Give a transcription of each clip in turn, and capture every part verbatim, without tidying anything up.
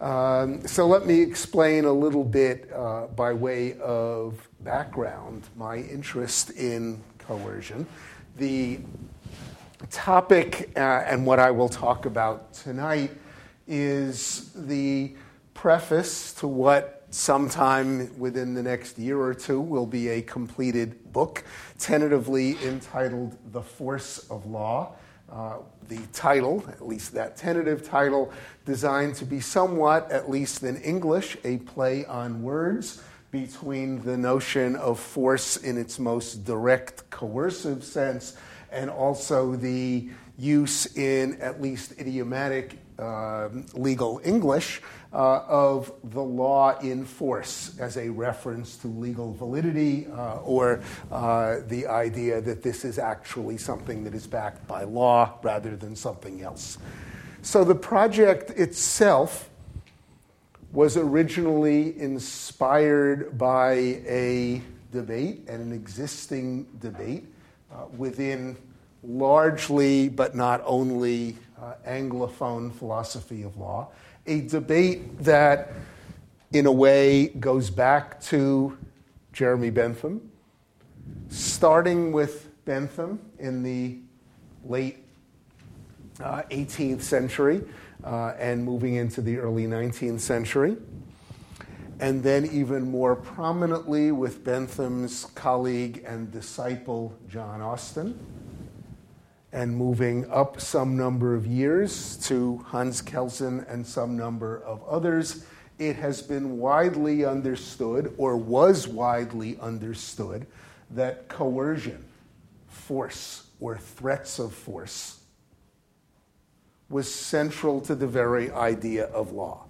Um, so let me explain a little bit uh, by way of background my interest in coercion. The topic uh, and what I will talk about tonight is the preface to what sometime within the next year or two will be a completed book, tentatively entitled The Force of Law. Uh, the title, at least that tentative title, designed to be somewhat, at least in English, a play on words between the notion of force in its most direct coercive sense and also the use in at least idiomatic uh, legal English uh, of the law in force as a reference to legal validity uh, or uh, the idea that this is actually something that is backed by law rather than something else. So the project itself was originally inspired by a debate and an existing debate uh, within largely, but not only, uh, Anglophone philosophy of law, a debate that, in a way, goes back to Jeremy Bentham, starting with Bentham in the late uh, eighteenth century uh, and moving into the early nineteenth century, and then even more prominently with Bentham's colleague and disciple, John Austin, and moving up some number of years to Hans Kelsen and some number of others. It has been widely understood, or was widely understood, that coercion, force, or threats of force was central to the very idea of law.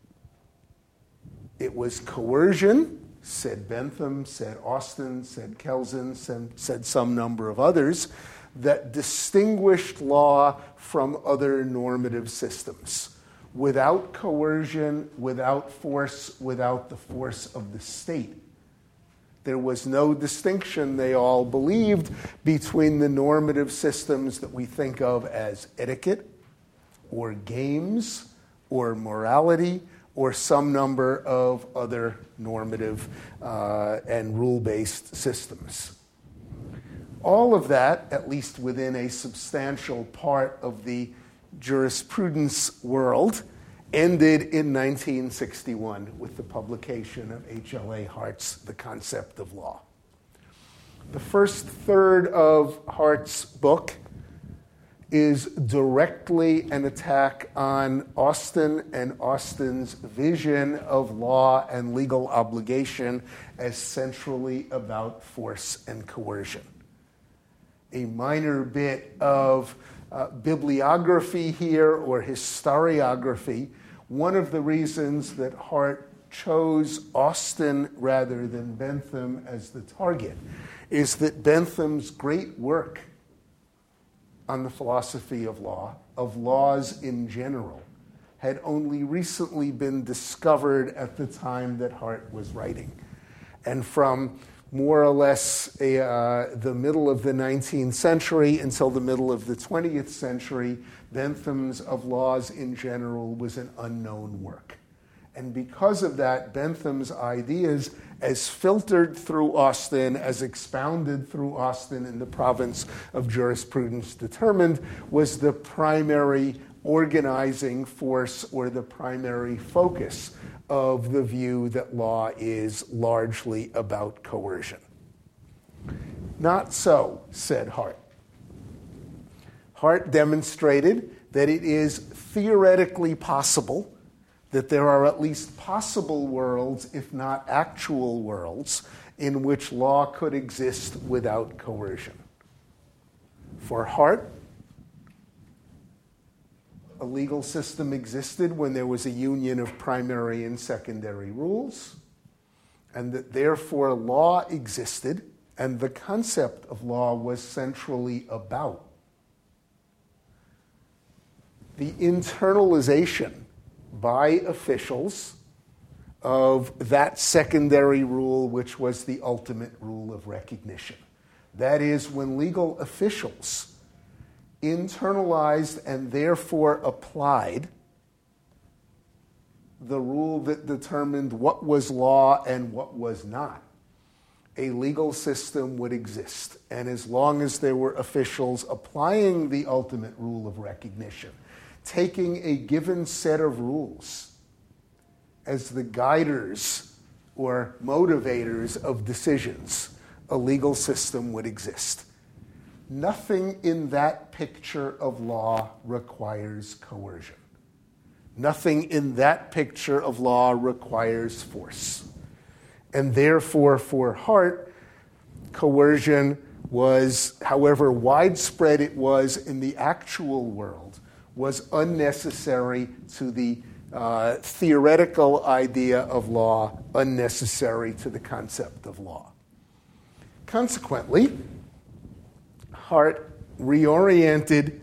It was coercion, said Bentham, said Austin, said Kelsen, said, said some number of others, that distinguished law from other normative systems. Without coercion, without force, without the force of the state, there was no distinction, they all believed, between the normative systems that we think of as etiquette, or games, or morality, or some number of other normative uh, and rule-based systems. All of that, at least within a substantial part of the jurisprudence world, ended in nineteen sixty-one with the publication of H L A Hart's The Concept of Law. The first third of Hart's book is directly an attack on Austin and Austin's vision of law and legal obligation as centrally about force and coercion. A minor bit of uh, bibliography here or historiography. One of the reasons that Hart chose Austin rather than Bentham as the target is that Bentham's great work on the philosophy of law, of laws in general, had only recently been discovered at the time that Hart was writing. And from more or less a, uh, the middle of the nineteenth century until the middle of the twentieth century, Bentham's Of Laws in General was an unknown work. And because of that, Bentham's ideas, as filtered through Austin, as expounded through Austin in the province of jurisprudence determined, was the primary organizing force or the primary focus of the view that law is largely about coercion. Not so, said Hart. Hart demonstrated that it is theoretically possible that there are at least possible worlds, if not actual worlds, in which law could exist without coercion. For Hart, a legal system existed when there was a union of primary and secondary rules, and that therefore law existed, and the concept of law was centrally about the internalization by officials of that secondary rule, which was the ultimate rule of recognition. That is, when legal officials internalized and therefore applied the rule that determined what was law and what was not, a legal system would exist. And as long as there were officials applying the ultimate rule of recognition, taking a given set of rules as the guiders or motivators of decisions, a legal system would exist. Nothing in that picture of law requires coercion. Nothing in that picture of law requires force. And therefore, for Hart, coercion was, however widespread it was in the actual world, was unnecessary to the uh, theoretical idea of law, unnecessary to the concept of law. Consequently, Hart reoriented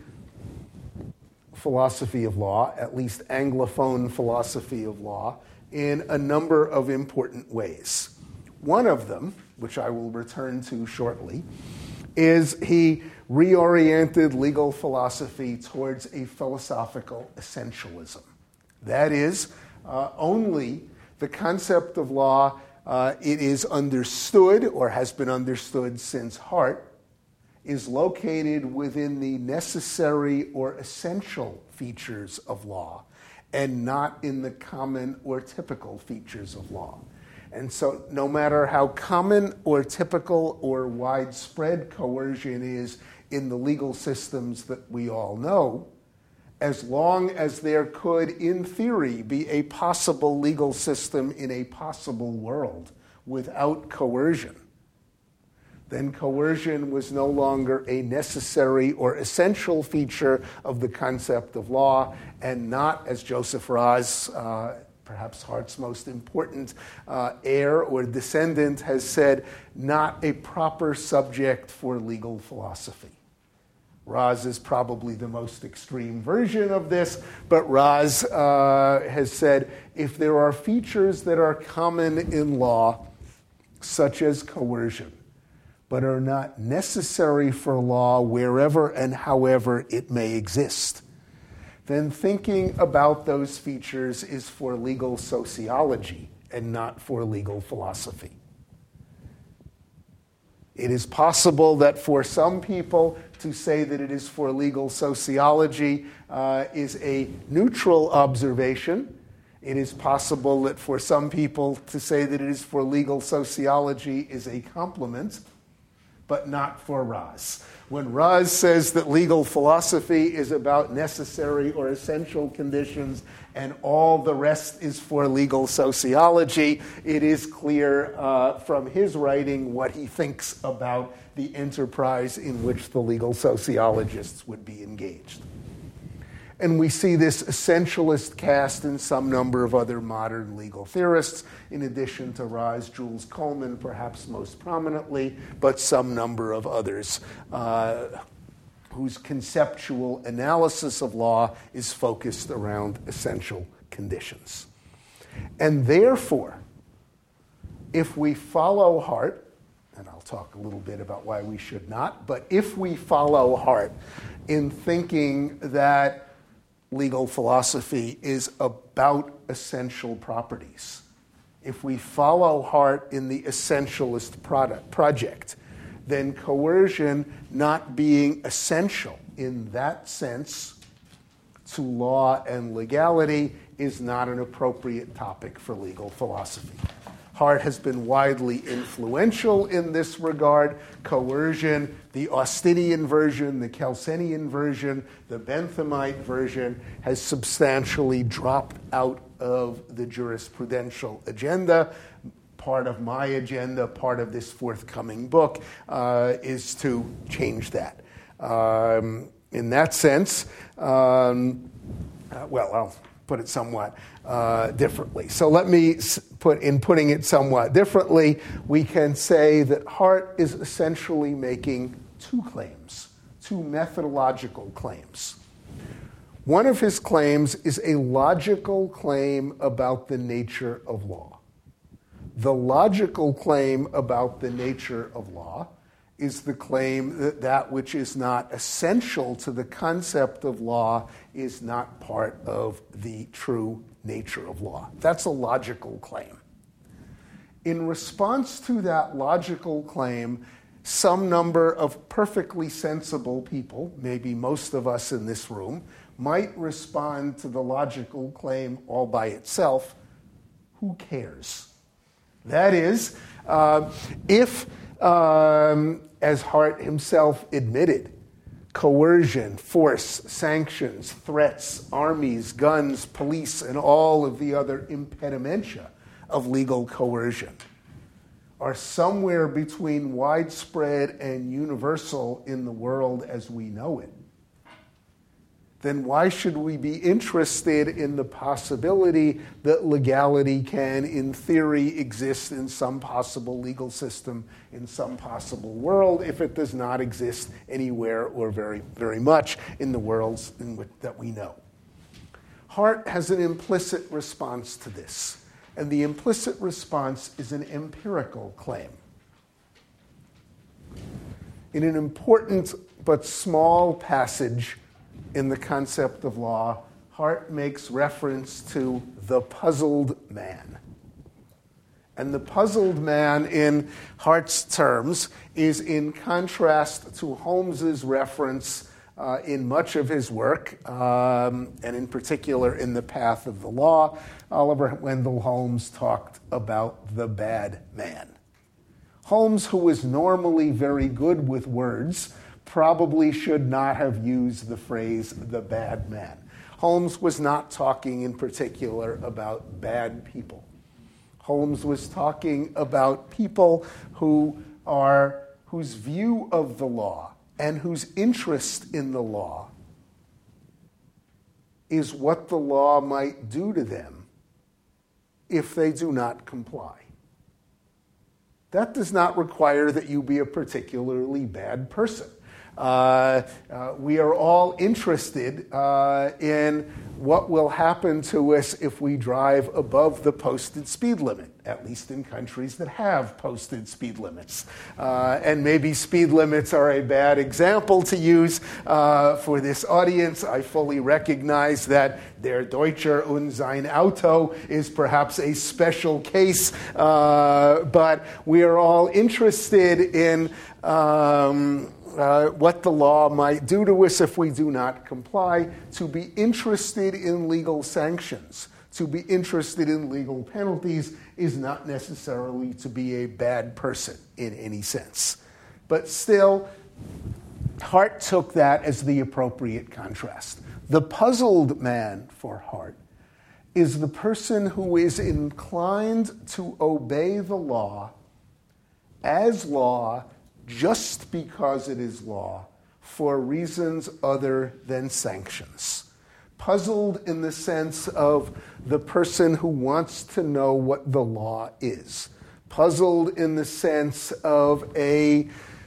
philosophy of law, at least Anglophone philosophy of law, in a number of important ways. One of them, which I will return to shortly, is he reoriented legal philosophy towards a philosophical essentialism. That is, uh, only the concept of law, uh, it is understood, or has been understood since Hart, is located within the necessary or essential features of law, and not in the common or typical features of law. And so no matter how common or typical or widespread coercion is in the legal systems that we all know, as long as there could, in theory, be a possible legal system in a possible world without coercion, then coercion was no longer a necessary or essential feature of the concept of law, and not, as Joseph Raz, uh, perhaps Hart's most important uh, heir or descendant, has said, not a proper subject for legal philosophy. Raz is probably the most extreme version of this, but Raz uh, has said, if there are features that are common in law, such as coercion, but are not necessary for law wherever and however it may exist, then thinking about those features is for legal sociology and not for legal philosophy. It is possible that for some people to say that it is for legal sociology uh, is a neutral observation. It is possible that for some people to say that it is for legal sociology is a compliment, but not for Raz. When Raz says that legal philosophy is about necessary or essential conditions and all the rest is for legal sociology, it is clear uh, from his writing what he thinks about the enterprise in which the legal sociologists would be engaged. And we see this essentialist cast in some number of other modern legal theorists, in addition to Raz, Jules Coleman, perhaps most prominently, but some number of others uh, whose conceptual analysis of law is focused around essential conditions. And therefore, if we follow Hart, and I'll talk a little bit about why we should not, but if we follow Hart in thinking that legal philosophy is about essential properties, if we follow Hart in the essentialist product, project, then coercion not being essential in that sense to law and legality is not an appropriate topic for legal philosophy. Hart has been widely influential in this regard. Coercion, the Austinian version, the Kelsenian version, the Benthamite version, has substantially dropped out of the jurisprudential agenda. Part of my agenda, part of this forthcoming book, uh, is to change that. Um, in that sense, um, uh, well, I'll put it somewhat uh, differently. So let me put, in putting it somewhat differently, we can say that Hart is essentially making two claims, two methodological claims. One of his claims is a logical claim about the nature of law. The logical claim about the nature of law is the claim that that which is not essential to the concept of law is not part of the true nature of law. That's a logical claim. In response to that logical claim, some number of perfectly sensible people, maybe most of us in this room, might respond to the logical claim all by itself, who cares? That is, uh, if, um, as Hart himself admitted, coercion, force, sanctions, threats, armies, guns, police, and all of the other impedimenta of legal coercion are somewhere between widespread and universal in the world as we know it, then why should we be interested in the possibility that legality can, in theory, exist in some possible legal system in some possible world if it does not exist anywhere or very, very much in the worlds in which, that we know? Hart has an implicit response to this, and the implicit response is an empirical claim. In an important but small passage in the concept of law, Hart makes reference to the puzzled man. And the puzzled man, in Hart's terms, is in contrast to Holmes's reference uh, in much of his work, um, and in particular in The Path of the Law. Oliver Wendell Holmes talked about the bad man. Holmes, who was normally very good with words, probably should not have used the phrase the bad man. Holmes was not talking in particular about bad people. Holmes was talking about people who are whose view of the law and whose interest in the law is what the law might do to them if they do not comply. That does not require that you be a particularly bad person. Uh, uh, we are all interested uh, in what will happen to us if we drive above the posted speed limit, at least in countries that have posted speed limits. Uh, and maybe speed limits are a bad example to use uh, for this audience. I fully recognize that Der Deutscher und sein Auto is perhaps a special case, uh, but we are all interested in um, Uh, what the law might do to us if we do not comply. To be interested in legal sanctions, to be interested in legal penalties, is not necessarily to be a bad person in any sense. But still, Hart took that as the appropriate contrast. The puzzled man for Hart is the person who is inclined to obey the law as law just because it is law, for reasons other than sanctions. Puzzled in the sense of the person who wants to know what the law is. Puzzled in the sense of a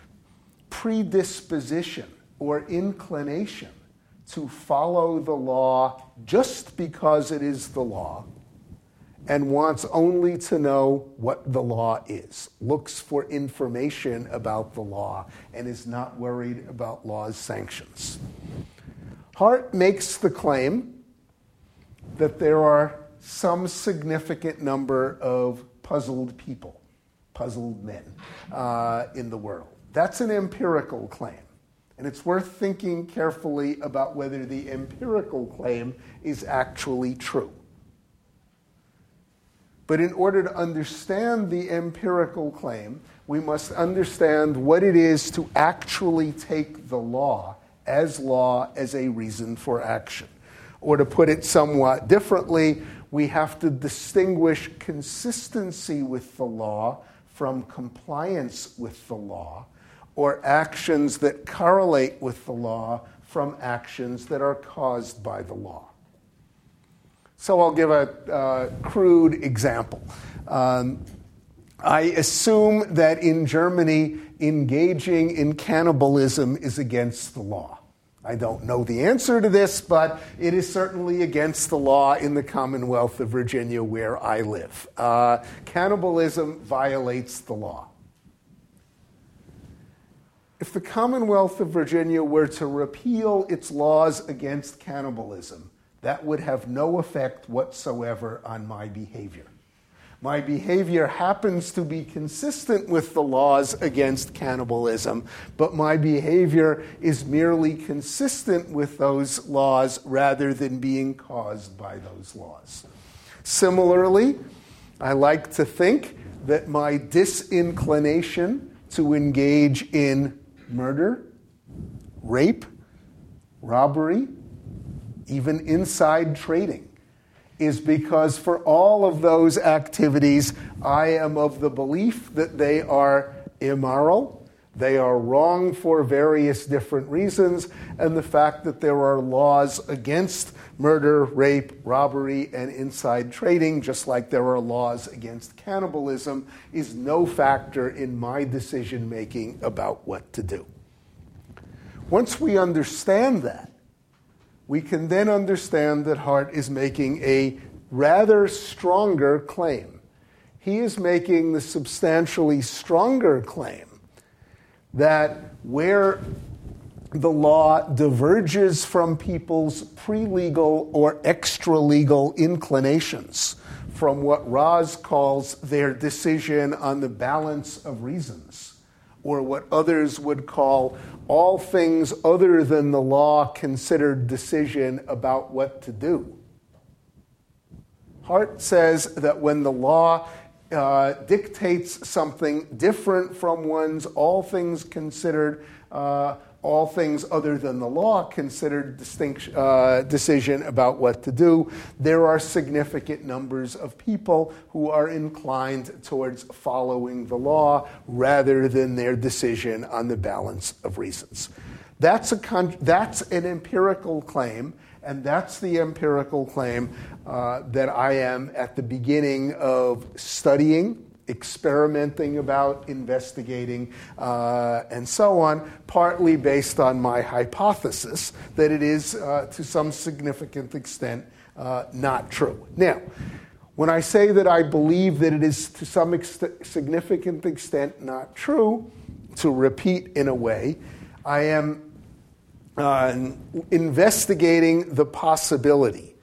predisposition or inclination to follow the law just because it is the law, and wants only to know what the law is, looks for information about the law, and is not worried about law's sanctions. Hart makes the claim that there are some significant number of puzzled people, puzzled men, uh, in the world. That's an empirical claim, and it's worth thinking carefully about whether the empirical claim is actually true. But in order to understand the empirical claim, we must understand what it is to actually take the law as law as a reason for action. Or to put it somewhat differently, we have to distinguish consistency with the law from compliance with the law, or actions that correlate with the law from actions that are caused by the law. So I'll give a uh, crude example. Um, I assume that in Germany, engaging in cannibalism is against the law. I don't know the answer to this, but it is certainly against the law in the Commonwealth of Virginia where I live. Uh, cannibalism violates the law. If the Commonwealth of Virginia were to repeal its laws against cannibalism, that would have no effect whatsoever on my behavior. My behavior happens to be consistent with the laws against cannibalism, but my behavior is merely consistent with those laws rather than being caused by those laws. Similarly, I like to think that my disinclination to engage in murder, rape, robbery, even inside trading, is because for all of those activities, I am of the belief that they are immoral, they are wrong for various different reasons, and the fact that there are laws against murder, rape, robbery, and inside trading, just like there are laws against cannibalism, is no factor in my decision-making about what to do. Once we understand that, we can then understand that Hart is making a rather stronger claim. He is making the substantially stronger claim that where the law diverges from people's pre-legal or extra-legal inclinations, from what Raz calls their decision on the balance of reasons, or what others would call all things other than the law considered decision about what to do. Hart says that when the law uh, dictates something different from one's all things considered, uh, all things other than the law considered distinct, uh, decision about what to do, there are significant numbers of people who are inclined towards following the law rather than their decision on the balance of reasons. That's, a con- that's an empirical claim, and that's the empirical claim uh, that I am at the beginning of studying, experimenting about, investigating, uh, and so on, partly based on my hypothesis that it is, uh, to some significant extent, uh, not true. Now, when I say that I believe that it is to some ex- significant extent not true, to repeat in a way, I am uh, investigating the possibility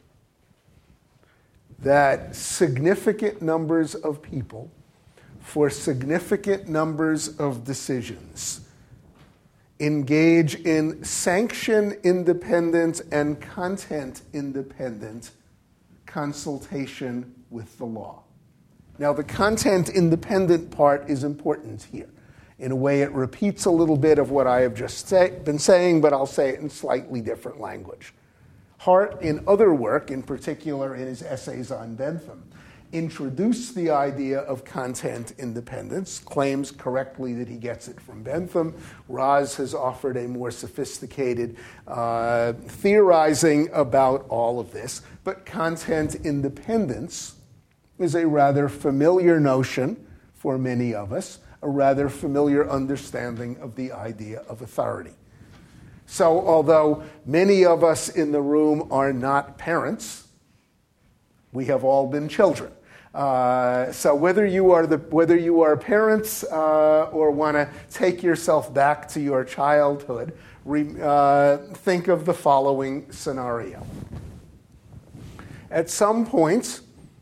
that significant numbers of people for significant numbers of decisions engage in sanction-independent and content-independent consultation with the law. Now, the content-independent part is important here. In a way, it repeats a little bit of what I have just say, been saying, but I'll say it in slightly different language. Hart, in other work, in particular in his essays on Bentham, introduced the idea of content independence, claims correctly that he gets it from Bentham. Raz has offered a more sophisticated uh, theorizing about all of this, but content independence is a rather familiar notion for many of us, a rather familiar understanding of the idea of authority. So although many of us in the room are not parents, we have all been children. Uh, so whether you are the whether you are parents uh, or want to take yourself back to your childhood, re, uh, think of the following scenario. At some point,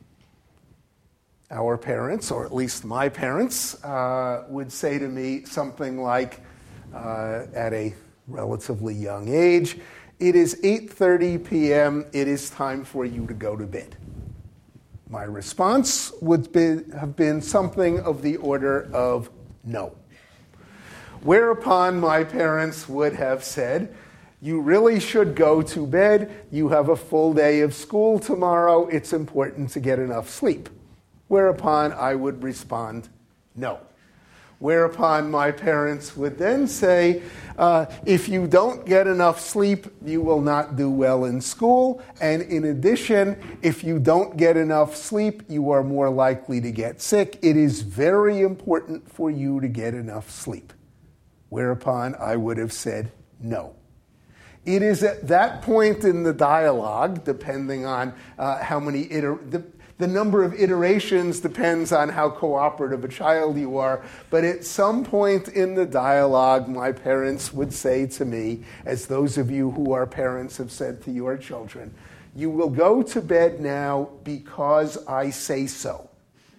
our parents, or at least my parents, uh, would say to me something like, uh, at a relatively young age, "It is eight thirty p.m., it is time for you to go to bed." My response would be, have been something of the order of no. Whereupon my parents would have said, "You really should go to bed. You have a full day of school tomorrow. It's important to get enough sleep." Whereupon I would respond, no. Whereupon my parents would then say, uh, if you don't get enough sleep, you will not do well in school. And in addition, if you don't get enough sleep, you are more likely to get sick. It is very important for you to get enough sleep. Whereupon I would have said no. It is at that point in the dialogue, depending on uh, how many iter- the, The number of iterations depends on how cooperative a child you are, but at some point in the dialogue, my parents would say to me, as those of you who are parents have said to your children, You will go to bed now because I say so.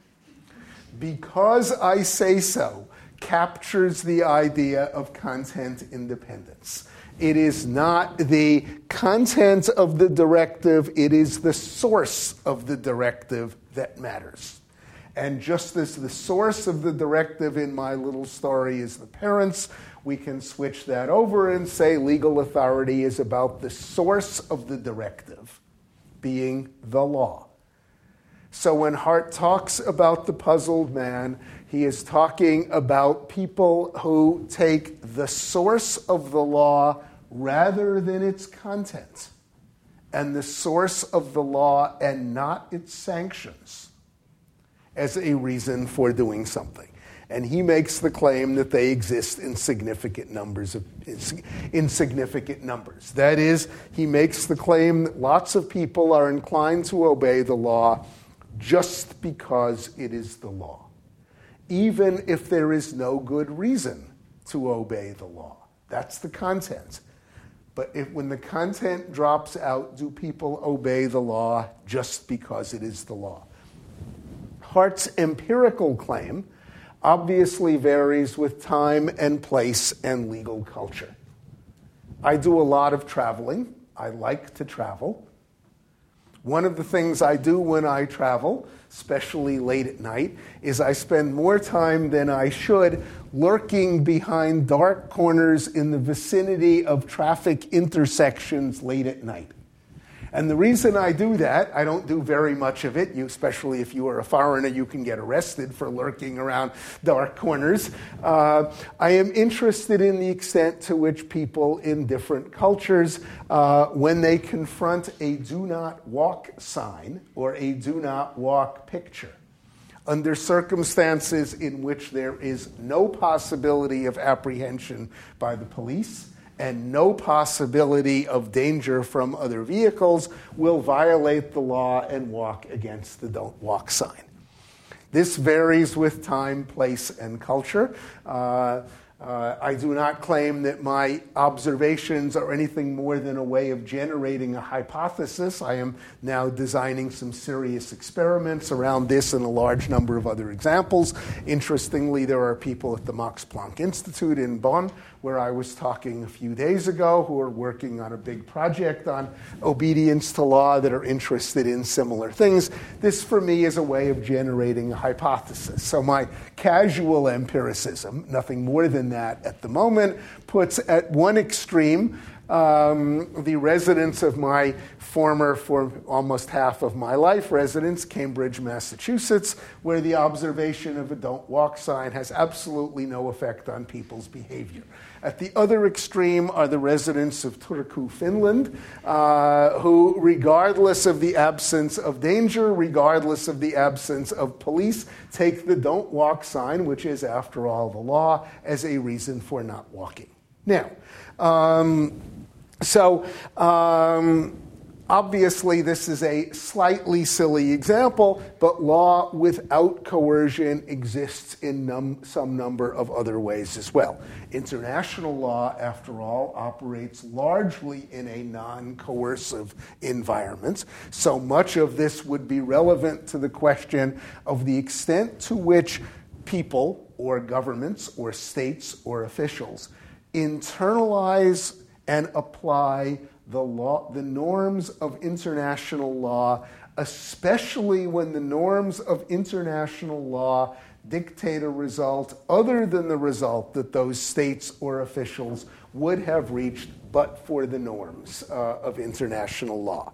Because I say so captures the idea of content independence. It is not the content of the directive, it is the source of the directive that matters. And just as the source of the directive in my little story is the parents, we can switch that over and say legal authority is about the source of the directive, being the law. So when Hart talks about the puzzled man, he is talking about people who take the source of the law rather than its content, and the source of the law and not its sanctions as a reason for doing something. And he makes the claim that they exist in significant numbers of in significant numbers. That is, he makes the claim that lots of people are inclined to obey the law just because it is the law, even if there is no good reason to obey the law. That's the content. But if, when the content drops out, do people obey the law just because it is the law? Hart's empirical claim obviously varies with time and place and legal culture. I do a lot of traveling. I like to travel. One of the things I do when I travel, especially late at night, is I spend more time than I should lurking behind dark corners in the vicinity of traffic intersections late at night. And the reason I do that, I don't do very much of it, you, especially if you are a foreigner, you can get arrested for lurking around dark corners. Uh, I am interested in the extent to which people in different cultures, uh, when they confront a do not walk sign or a do not walk picture, under circumstances in which there is no possibility of apprehension by the police and no possibility of danger from other vehicles, will violate the law and walk against the don't walk sign. This varies with time, place, and culture. Uh, Uh, I do not claim that my observations are anything more than a way of generating a hypothesis. I am now designing some serious experiments around this and a large number of other examples. Interestingly, there are people at the Max Planck Institute in Bonn, where I was talking a few days ago, who are working on a big project on obedience to law that are interested in similar things. This, for me, is a way of generating a hypothesis. So my casual empiricism, nothing more than that at the moment, puts at one extreme um, the residence of my former, for almost half of my life, residence, Cambridge, Massachusetts, where the observation of a don't walk sign has absolutely no effect on people's behavior. At the other extreme are the residents of Turku, Finland, uh, who, regardless of the absence of danger, regardless of the absence of police, take the don't walk sign, which is, after all, the law, as a reason for not walking. Now, um, so um, obviously this is a slightly silly example, but law without coercion exists in num- some number of other ways as well. International law, after all, operates largely in a non-coercive environment. So much of this would be relevant to the question of the extent to which people or governments or states or officials internalize and apply the law, the norms of international law, especially when the norms of international law dictate a result other than the result that those states or officials would have reached but for the norms uh, of international law.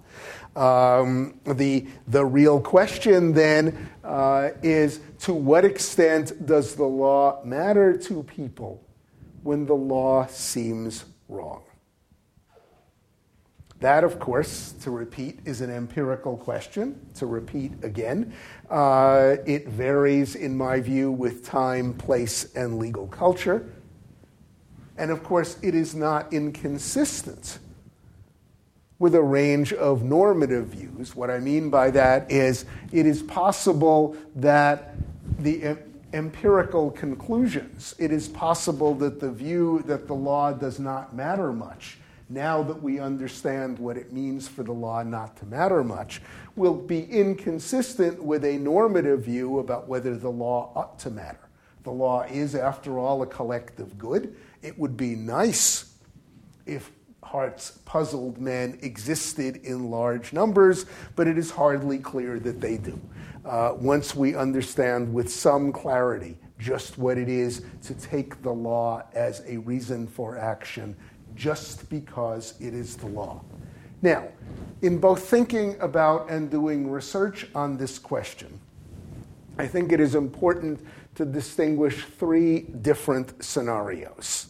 Um, the, the real question then uh, is, to what extent does the law matter to people when the law seems wrong? That, of course, to repeat, is an empirical question. To repeat again, uh, it varies, in my view, with time, place, and legal culture. And, of course, it is not inconsistent with a range of normative views. What I mean by that is it is possible that the em- empirical conclusions, it is possible that the view that the law does not matter much now that we understand what it means for the law not to matter much, will be inconsistent with a normative view about whether the law ought to matter. The law is, after all, a collective good. It would be nice if hearts puzzled men existed in large numbers, but it is hardly clear that they do. Uh, once we understand with some clarity just what it is to take the law as a reason for action, just because it is the law. Now, in both thinking about and doing research on this question, I think it is important to distinguish three different scenarios.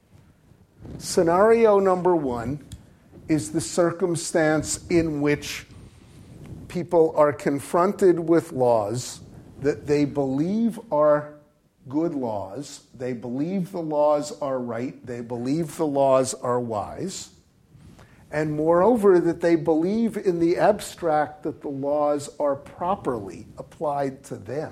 Scenario number one is the circumstance in which people are confronted with laws that they believe are good laws, they believe the laws are right, they believe the laws are wise, and moreover, that they believe in the abstract that the laws are properly applied to them.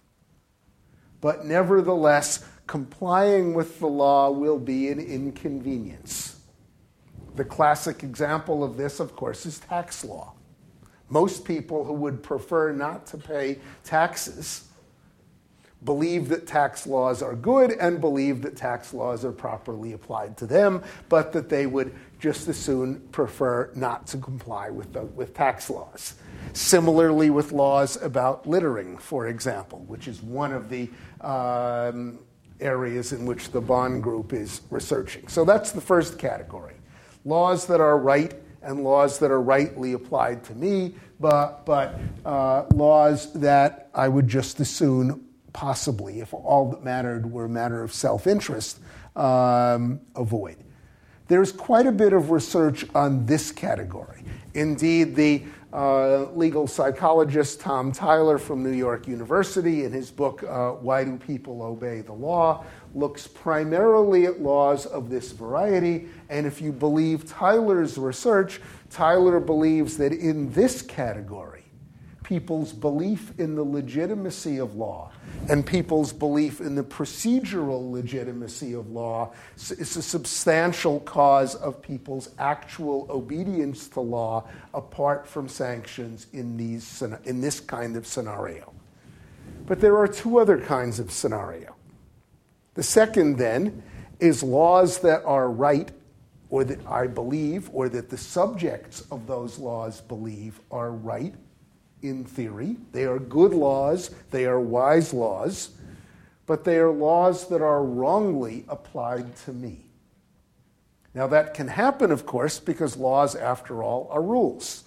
But nevertheless, complying with the law will be an inconvenience. The classic example of this, of course, is tax law. Most people who would prefer not to pay taxes believe that tax laws are good and believe that tax laws are properly applied to them, but that they would just as soon prefer not to comply with, the, with tax laws. Similarly with laws about littering, for example, which is one of the um, areas in which the Bond Group is researching. So that's the first category. Laws that are right and laws that are rightly applied to me, but, but uh, laws that I would just as soon, possibly, if all that mattered were a matter of self-interest, um, avoid. There's quite a bit of research on this category. Indeed, the uh, legal psychologist Tom Tyler from New York University, in his book, uh, Why Do People Obey the Law?, looks primarily at laws of this variety. And if you believe Tyler's research, Tyler believes that in this category, people's belief in the legitimacy of law and people's belief in the procedural legitimacy of law is a substantial cause of people's actual obedience to law apart from sanctions in, these, in this kind of scenario. But there are two other kinds of scenario. The second, then, is laws that are right, or that I believe, or that the subjects of those laws believe are right in theory. They are good laws, they are wise laws, but they are laws that are wrongly applied to me. Now that can happen, of course, because laws, after all, are rules.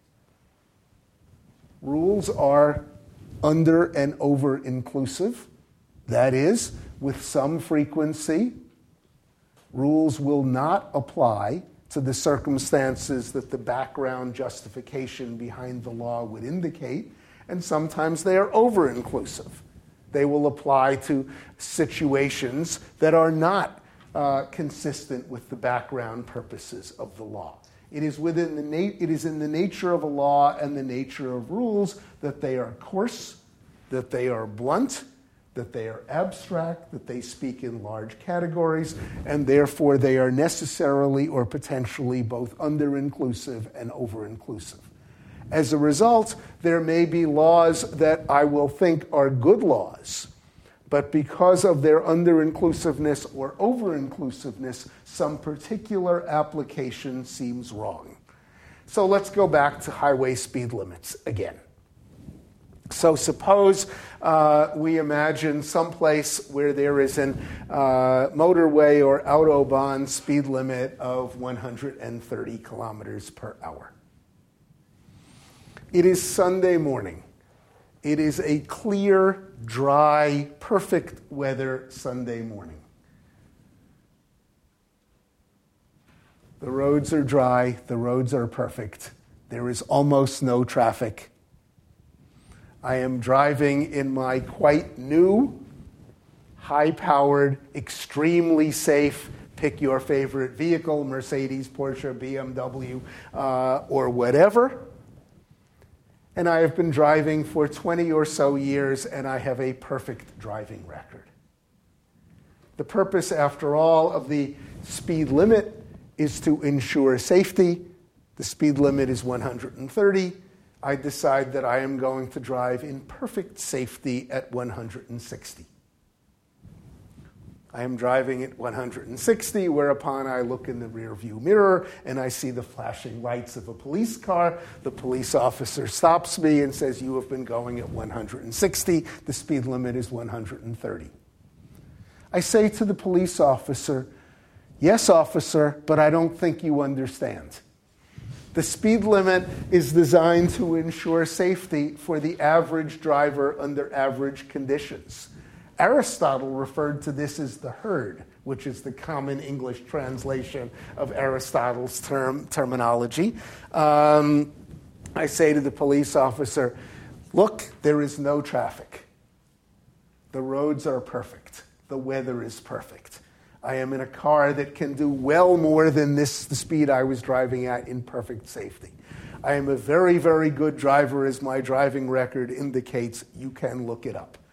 Rules are under and over inclusive. That is, with some frequency, rules will not apply to the circumstances that the background justification behind the law would indicate, and sometimes they are over-inclusive. They will apply to situations that are not uh, consistent with the background purposes of the law. It is within the na- it is in the nature of a law and the nature of rules that they are coarse, that they are blunt, that they are abstract, that they speak in large categories, and therefore they are necessarily or potentially both under-inclusive and over-inclusive. As a result, there may be laws that I will think are good laws, but because of their under-inclusiveness or over-inclusiveness, some particular application seems wrong. So let's go back to highway speed limits again. So suppose uh, we imagine someplace where there is an uh, motorway or autobahn speed limit of one hundred thirty kilometers per hour. It is Sunday morning. It is a clear, dry, perfect weather Sunday morning. The roads are dry. The roads are perfect. There is almost no traffic. I am driving in my quite new, high-powered, extremely safe, pick your favorite vehicle, Mercedes, Porsche, B M W, uh, or whatever. And I have been driving for twenty or so years, and I have a perfect driving record. The purpose, after all, of the speed limit is to ensure safety. The speed limit is one hundred thirty. I decide that I am going to drive in perfect safety at one hundred sixty. I am driving at one hundred sixty, whereupon I look in the rearview mirror and I see the flashing lights of a police car. The police officer stops me and says, "You have been going at one hundred sixty. The speed limit is one hundred thirty. I say to the police officer, "Yes, officer, but I don't think you understand. The speed limit is designed to ensure safety for the average driver under average conditions." Aristotle referred to this as the herd, which is the common English translation of Aristotle's term terminology. Um, I say to the police officer, "Look, there is no traffic. The roads are perfect. The weather is perfect. I am in a car that can do well more than this, the speed I was driving at, in perfect safety. I am a very, very good driver, as my driving record indicates. You can look it up."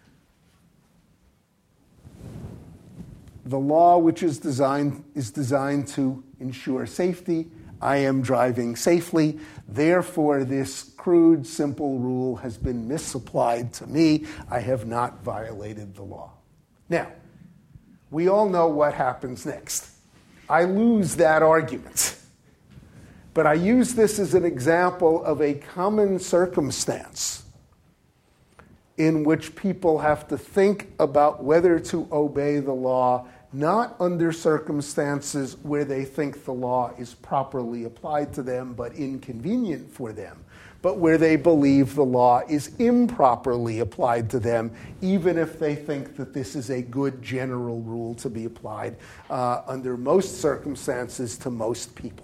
The law, which is designed, is designed to ensure safety. I am driving safely. Therefore, this crude, simple rule has been misapplied to me. I have not violated the law. Now, we all know what happens next. I lose that argument. But I use this as an example of a common circumstance in which people have to think about whether to obey the law, not under circumstances where they think the law is properly applied to them but inconvenient for them, but where they believe the law is improperly applied to them, even if they think that this is a good general rule to be applied uh, under most circumstances to most people.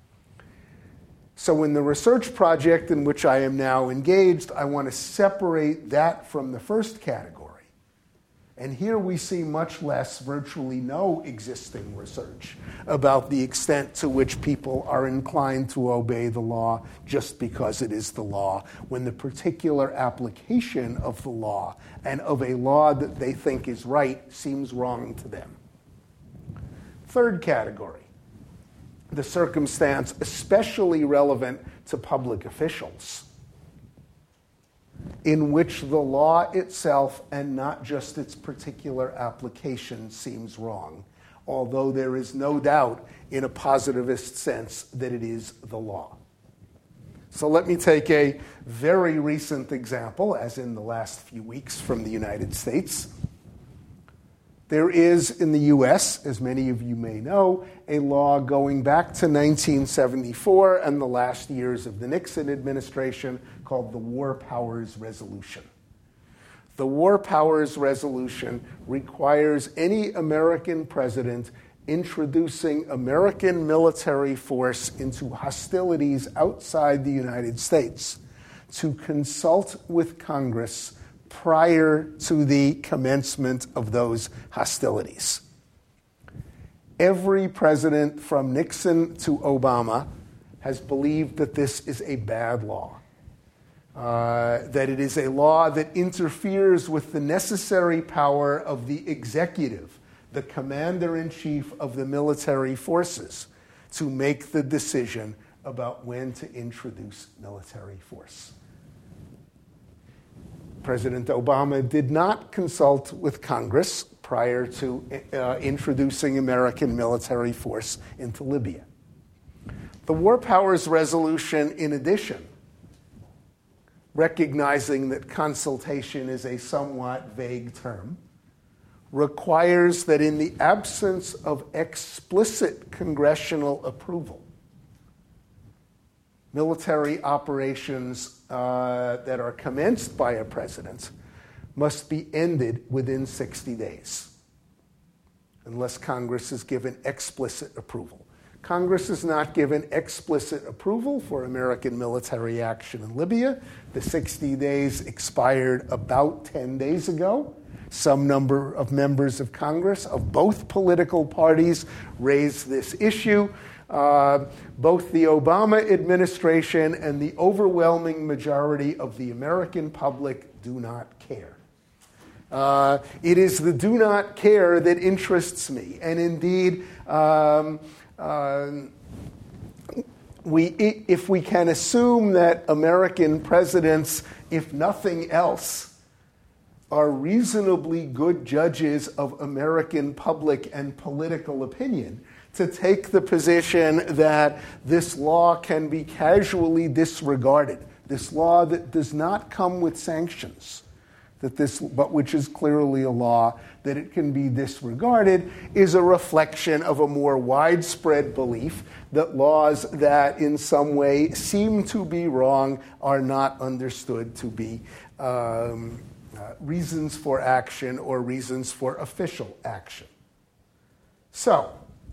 So in the research project in which I am now engaged, I want to separate that from the first category. And here we see much less, virtually no existing research about the extent to which people are inclined to obey the law just because it is the law, when the particular application of the law and of a law that they think is right seems wrong to them. Third category. The circumstance especially relevant to public officials, in which the law itself and not just its particular application seems wrong, although there is no doubt in a positivist sense that it is the law. So let me take a very recent example, as in the last few weeks, from the United States. There is, in the U S, as many of you may know, a law going back to nineteen seventy-four and the last years of the Nixon administration called the War Powers Resolution. The War Powers Resolution requires any American president introducing American military force into hostilities outside the United States to consult with Congress prior to the commencement of those hostilities. Every president from Nixon to Obama has believed that this is a bad law, uh, that it is a law that interferes with the necessary power of the executive, the commander-in-chief of the military forces, to make the decision about when to introduce military force. President Obama did not consult with Congress prior to uh, introducing American military force into Libya. The War Powers Resolution, in addition, recognizing that consultation is a somewhat vague term, requires that in the absence of explicit congressional approval, military operations uh, that are commenced by a president must be ended within sixty days, unless Congress is given explicit approval. Congress is not given explicit approval for American military action in Libya. The sixty days expired about ten days ago. Some number of members of Congress of both political parties raised this issue. Uh, both the Obama administration and the overwhelming majority of the American public do not care. Uh, it is the do not care that interests me. And indeed, um, uh, we, if we can assume that American presidents, if nothing else, are reasonably good judges of American public and political opinion, to take the position that this law can be casually disregarded, this law that does not come with sanctions, that this, but which is clearly a law, that it can be disregarded, is a reflection of a more widespread belief that laws that in some way seem to be wrong are not understood to be um, uh, reasons for action or reasons for official action. So,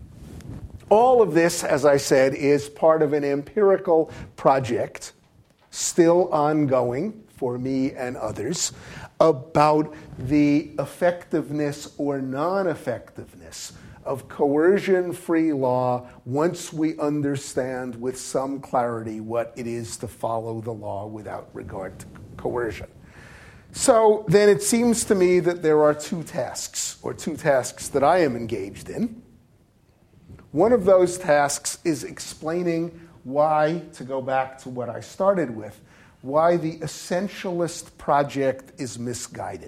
all of this, as I said, is part of an empirical project, still ongoing for me and others, about the effectiveness or non-effectiveness of coercion-free law once we understand with some clarity what it is to follow the law without regard to coercion. So then it seems to me that there are two tasks, or two tasks that I am engaged in. One of those tasks is explaining why, to go back to what I started with, why the essentialist project is misguided.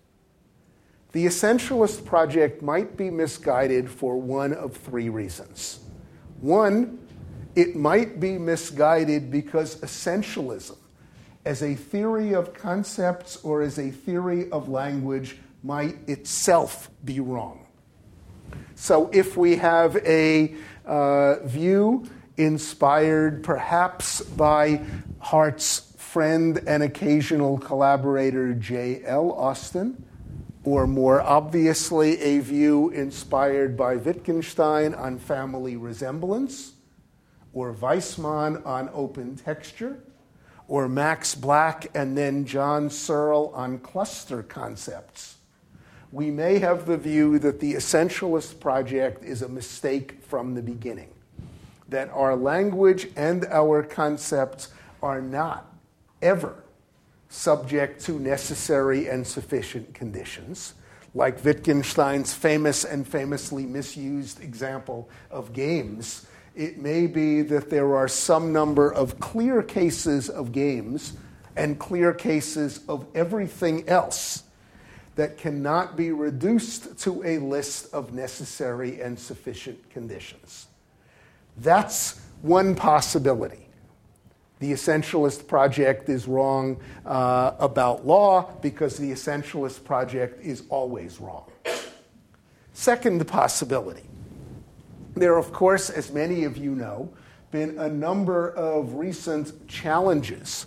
The essentialist project might be misguided for one of three reasons. One, it might be misguided because essentialism, as a theory of concepts or as a theory of language, might itself be wrong. So if we have a uh, view inspired perhaps by Hart's friend and occasional collaborator J L Austin, or more obviously a view inspired by Wittgenstein on family resemblance, or Weismann on open texture, or Max Black and then John Searle on cluster concepts, we may have the view that the essentialist project is a mistake from the beginning, that our language and our concepts are not ever subject to necessary and sufficient conditions, like Wittgenstein's famous and famously misused example of games. It may be that there are some number of clear cases of games and clear cases of everything else that cannot be reduced to a list of necessary and sufficient conditions. That's one possibility. The essentialist project is wrong uh, about law because the essentialist project is always wrong. Second possibility. There, of course, as many of you know, been a number of recent challenges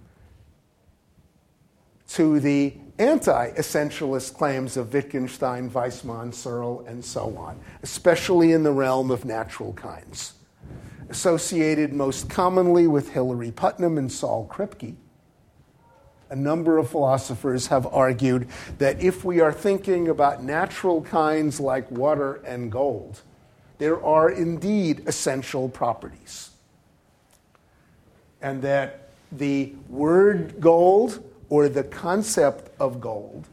to the anti-essentialist claims of Wittgenstein, Weismann, Searle, and so on, especially in the realm of natural kinds, associated most commonly with Hilary Putnam and Saul Kripke. A number of philosophers have argued that if we are thinking about natural kinds like water and gold, there are indeed essential properties, and that the word gold or the concept of gold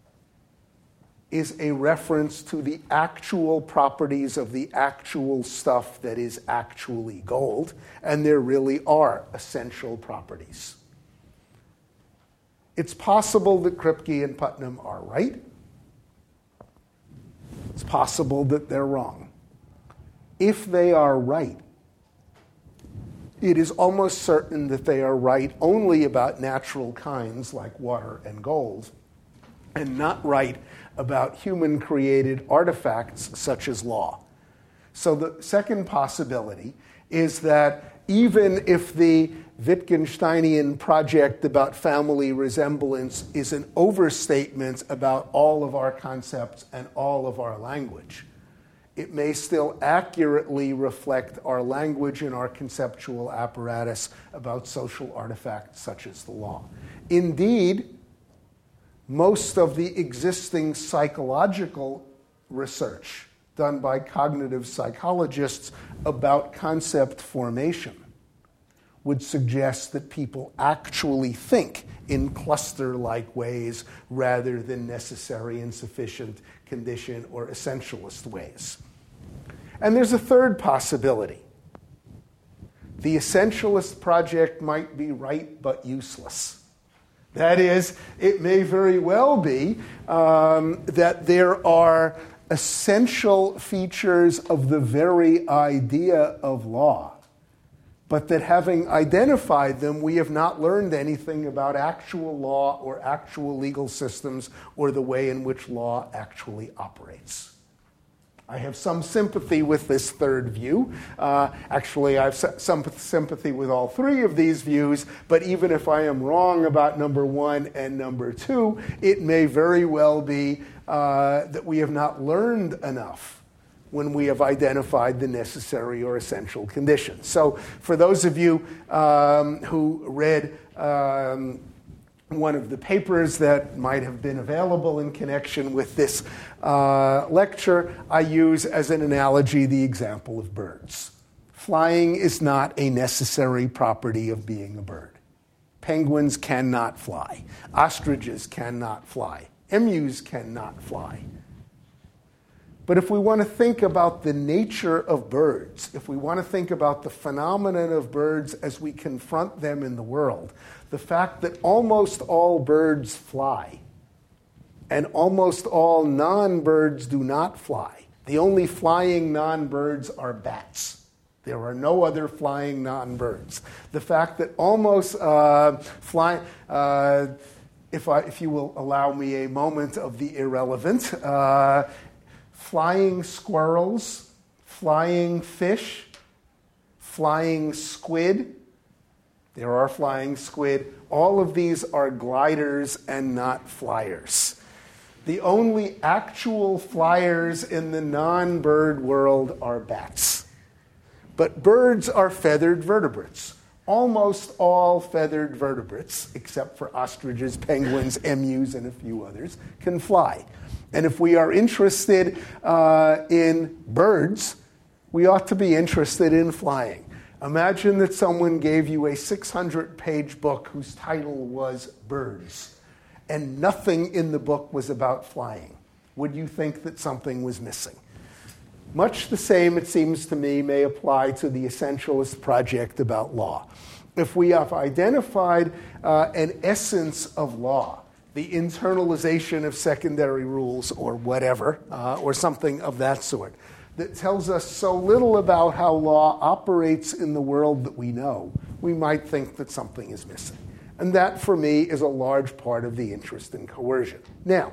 is a reference to the actual properties of the actual stuff that is actually gold, and there really are essential properties. It's possible that Kripke and Putnam are right. It's possible that they're wrong. If they are right, it is almost certain that they are right only about natural kinds like water and gold, and not right about human-created artifacts such as law. So the second possibility is that even if the Wittgensteinian project about family resemblance is an overstatement about all of our concepts and all of our language, it may still accurately reflect our language and our conceptual apparatus about social artifacts such as the law. Indeed, most of the existing psychological research done by cognitive psychologists about concept formation would suggest that people actually think in cluster-like ways rather than necessary and sufficient condition or essentialist ways. And there's a third possibility. The essentialist project might be right but useless. That is, it may very well be um, that there are essential features of the very idea of law, but that having identified them, we have not learned anything about actual law or actual legal systems or the way in which law actually operates. I have some sympathy with this third view. Uh, actually, I have some sympathy with all three of these views, but even if I am wrong about number one and number two, it may very well be uh, that we have not learned enough when we have identified the necessary or essential conditions. So for those of you um, who read um, one of the papers that might have been available in connection with this uh, lecture, I use as an analogy the example of birds. Flying is not a necessary property of being a bird. Penguins cannot fly. Ostriches cannot fly. Emus cannot fly. But if we want to think about the nature of birds, if we want to think about the phenomenon of birds as we confront them in the world, the fact that almost all birds fly and almost all non-birds do not fly. The only flying non-birds are bats. There are no other flying non-birds. The fact that almost uh, fly, uh, if, I, if you will allow me a moment of the irrelevant, uh, flying squirrels, flying fish, flying squid. There are flying squid. All of these are gliders and not flyers. The only actual flyers in the non-bird world are bats. But birds are feathered vertebrates. Almost all feathered vertebrates, except for ostriches, penguins, emus, and a few others, can fly. And if we are interested uh, in birds, we ought to be interested in flying. Imagine that someone gave you a six hundred page book whose title was Birds, and nothing in the book was about flying. Would you think that something was missing? Much the same, it seems to me, may apply to the essentialist project about law. If we have identified uh, an essence of law, the internalization of secondary rules or whatever, uh, or something of that sort, that tells us so little about how law operates in the world that we know, we might think that something is missing. And that, for me, is a large part of the interest in coercion. Now,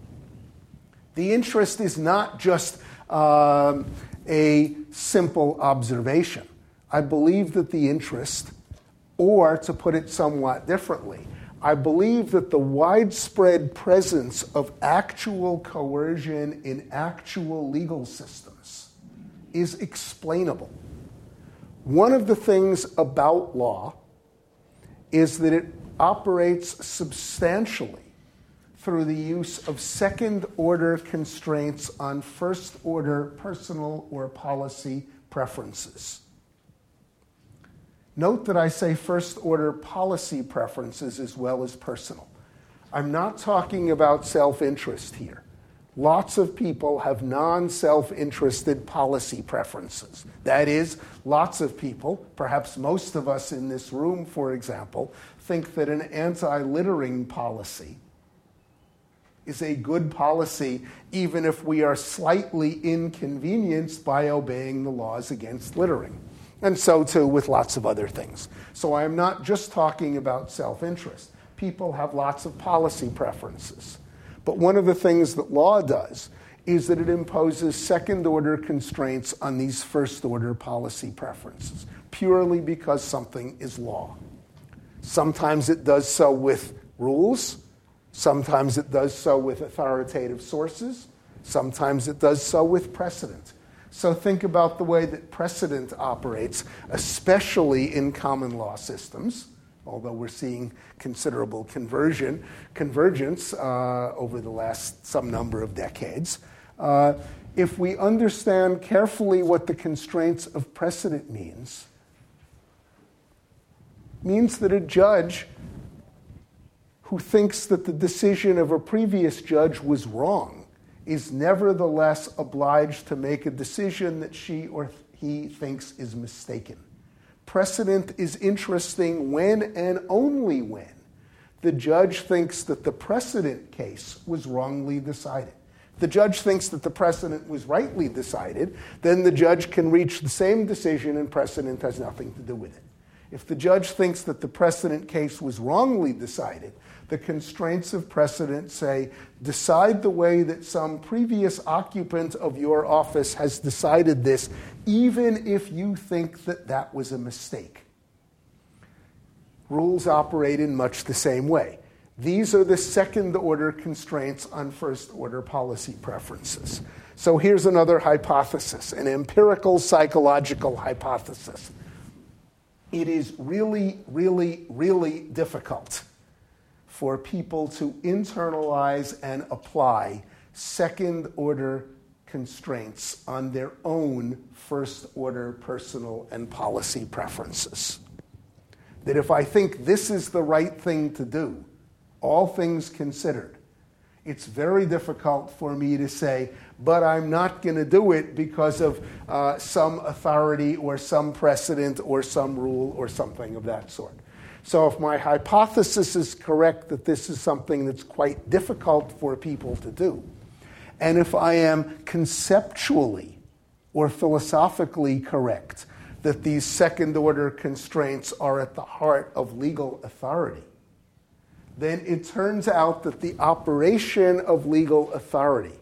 the interest is not just um, a simple observation. I believe that the interest, or to put it somewhat differently, I believe that the widespread presence of actual coercion in actual legal systems is explainable. One of the things about law is that it operates substantially through the use of second-order constraints on first-order personal or policy preferences. Note that I say first-order policy preferences as well as personal. I'm not talking about self-interest here. Lots of people have non-self-interested policy preferences. That is, lots of people, perhaps most of us in this room, for example, think that an anti-littering policy is a good policy even if we are slightly inconvenienced by obeying the laws against littering. And so, too, with lots of other things. So I am not just talking about self-interest. People have lots of policy preferences. But one of the things that law does is that it imposes second-order constraints on these first-order policy preferences, purely because something is law. Sometimes it does so with rules. Sometimes it does so with authoritative sources. Sometimes it does so with precedent. So think about the way that precedent operates, especially in common law systems, although we're seeing considerable conversion, convergence uh, over the last some number of decades. Uh, if we understand carefully what the constraints of precedent means, means that a judge who thinks that the decision of a previous judge was wrong is nevertheless obliged to make a decision that she or he thinks is mistaken. Precedent is interesting when and only when the judge thinks that the precedent case was wrongly decided. If the judge thinks that the precedent was rightly decided, then the judge can reach the same decision and precedent has nothing to do with it. If the judge thinks that the precedent case was wrongly decided, the constraints of precedent say, decide the way that some previous occupant of your office has decided this, even if you think that that was a mistake. Rules operate in much the same way. These are the second-order constraints on first-order policy preferences. So here's another hypothesis, an empirical psychological hypothesis. It is really, really, really difficult for people to internalize and apply second-order constraints on their own first-order personal and policy preferences. That if I think this is the right thing to do, all things considered, it's very difficult for me to say, but I'm not going to do it because of uh, some authority or some precedent or some rule or something of that sort. So if my hypothesis is correct that this is something that's quite difficult for people to do, and if I am conceptually or philosophically correct that these second-order constraints are at the heart of legal authority, then it turns out that the operation of legal authority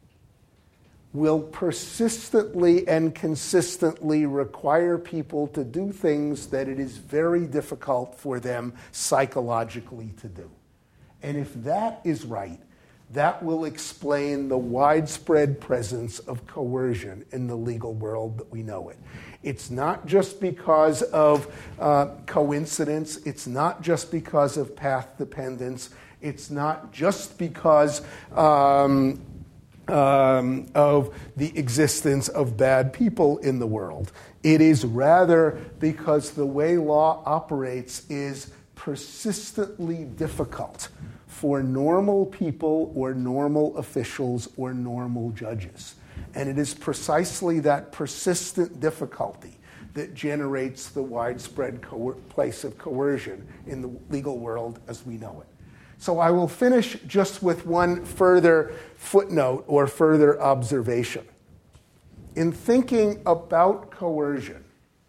will persistently and consistently require people to do things that it is very difficult for them psychologically to do. And if that is right, that will explain the widespread presence of coercion in the legal world that we know it. It's not just because of uh, coincidence. It's not just because of path dependence. It's not just because um, um, of the existence of bad people in the world. It is rather because the way law operates is persistently difficult for normal people or normal officials or normal judges. And it is precisely that persistent difficulty that generates the widespread coer- place of coercion in the legal world as we know it. So I will finish just with one further footnote or further observation. In thinking about coercion,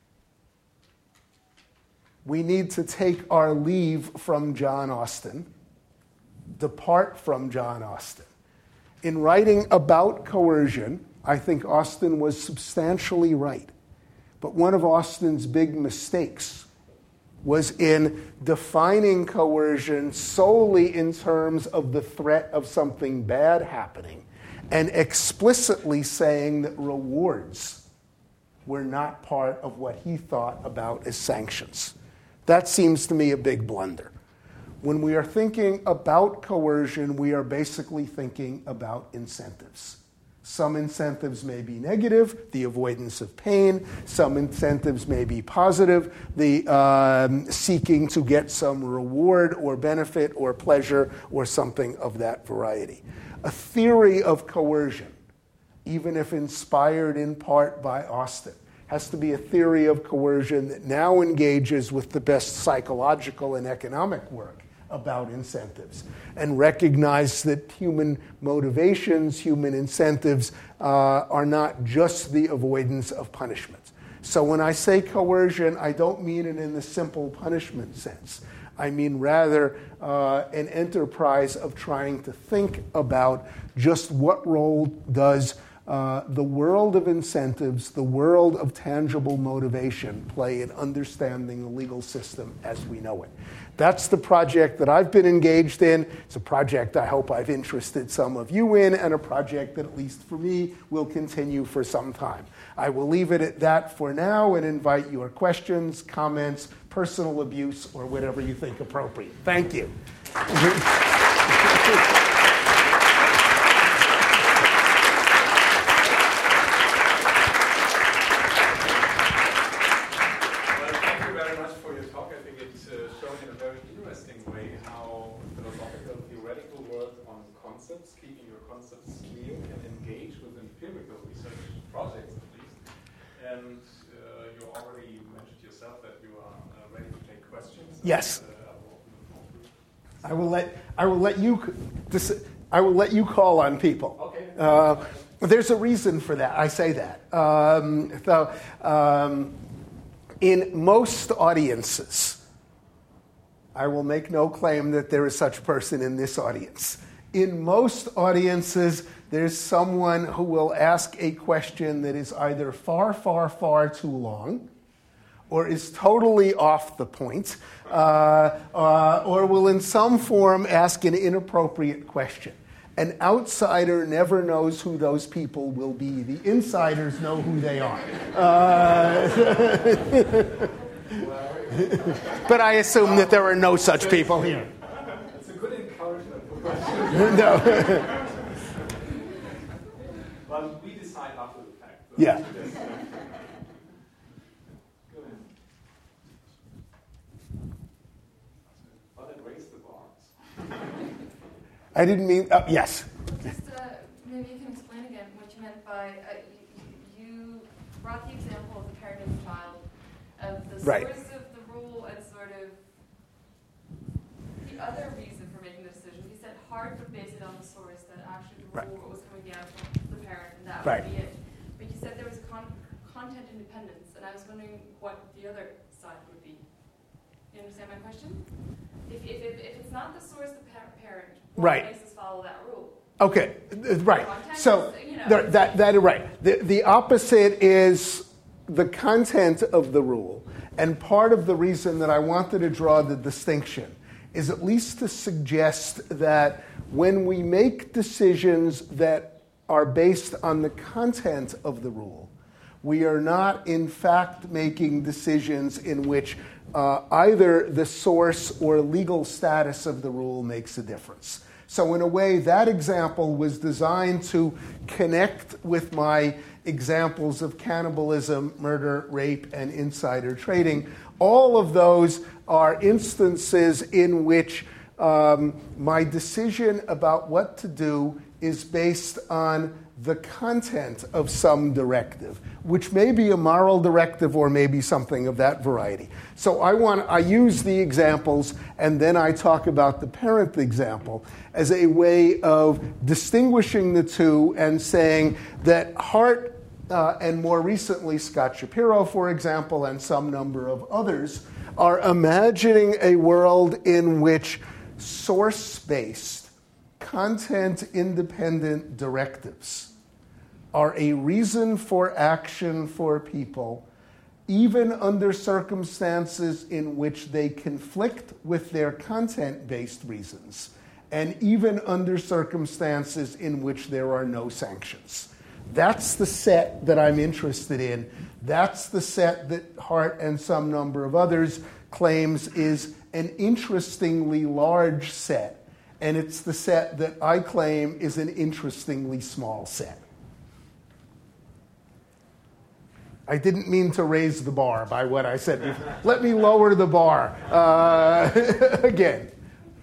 we need to take our leave from John Austin, depart from John Austin. In writing about coercion, I think Austin was substantially right. But one of Austin's big mistakes was in defining coercion solely in terms of the threat of something bad happening and explicitly saying that rewards were not part of what he thought about as sanctions. That seems to me a big blunder. When we are thinking about coercion, we are basically thinking about incentives. Some incentives may be negative, the avoidance of pain. Some incentives may be positive, the um, seeking to get some reward or benefit or pleasure or something of that variety. A theory of coercion, even if inspired in part by Austin, has to be a theory of coercion that now engages with the best psychological and economic work about incentives and recognize that human motivations, human incentives uh, are not just the avoidance of punishment. So when I say coercion, I don't mean it in the simple punishment sense. I mean rather uh, an enterprise of trying to think about just what role does uh, the world of incentives, the world of tangible motivation play in understanding the legal system as we know it. That's the project that I've been engaged in. It's a project I hope I've interested some of you in, and a project that, at least for me, will continue for some time. I will leave it at that for now and invite your questions, comments, personal abuse, or whatever you think appropriate. Thank you. Interesting way how philosophical theoretical work on concepts, keeping your concepts clear, can engage with empirical research projects at least. And uh, you already mentioned yourself that you are uh, ready to take questions. Yes. And, uh, I will open the floor for you. I will let I will let you I will let you call on people. Okay. Uh, there's a reason for that. I say that. Um, so, um, in most audiences, I will make no claim that there is such a person in this audience. In most audiences, there's someone who will ask a question that is either far, far, far too long, or is totally off the point, uh, uh, or will in some form ask an inappropriate question. An outsider never knows who those people will be. The insiders know who they are. Uh, but I assume that there are no such people here. It's a good encouragement for questions. No. Well, we decide after the fact. So Yeah. yes. Go ahead. Oh, that raised the bars. I didn't mean, uh, yes. Just uh, maybe you can explain again what you meant by, uh, you, you brought the example of the parent and the child, of the Right. source of the rule and sort of the other reason for making the decision. You said hard to base it on the source, that actually the Right. rule was coming down from the parent and that Right. would be it. But you said there was con- content independence, and I was wondering what the other side would be. You understand my question? If, if, if, if it's not the source, the par- parent, what Right. makes us follow that rule? Okay, uh, right. Context, So you know. that, that, that right. The, the opposite is the content of the rule. And part of the reason that I wanted to draw the distinction is at least to suggest that when we make decisions that are based on the content of the rule, we are not in fact making decisions in which uh, either the source or legal status of the rule makes a difference. So in a way, that example was designed to connect with my examples of cannibalism, murder, rape, and insider trading. All of those are instances in which um, my decision about what to do is based on the content of some directive, which may be a moral directive or maybe something of that variety. So I want I use the examples and then I talk about the parent example as a way of distinguishing the two and saying that Hart uh, and more recently Scott Shapiro, for example, and some number of others are imagining a world in which source-based, content-independent directives are a reason for action for people, even under circumstances in which they conflict with their content-based reasons, and even under circumstances in which there are no sanctions. That's the set that I'm interested in. That's the set that Hart and some number of others claims is an interestingly large set, and it's the set that I claim is an interestingly small set. I didn't mean to raise the bar by what I said before. Let me lower the bar uh, again.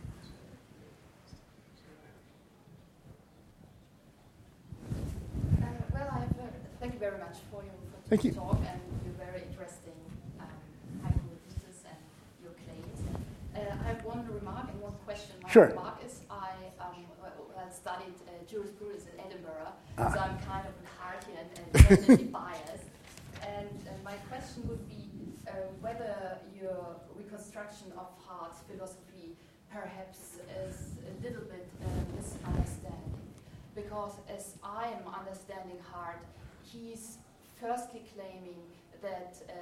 Uh, well, I have, uh, thank you very much for your, for Thank your you. talk and your very interesting um, hypothesis and your claims. Uh, I have one remark and one question. My Sure. remark is I um, well, I studied uh, jurisprudence in Edinburgh, Ah. so I'm kind of Hartian and definitely biased. And uh, my question would be uh, whether your reconstruction of Hart's philosophy perhaps is a little bit uh, misunderstanding. Because as I am understanding Hart, he's firstly claiming that uh,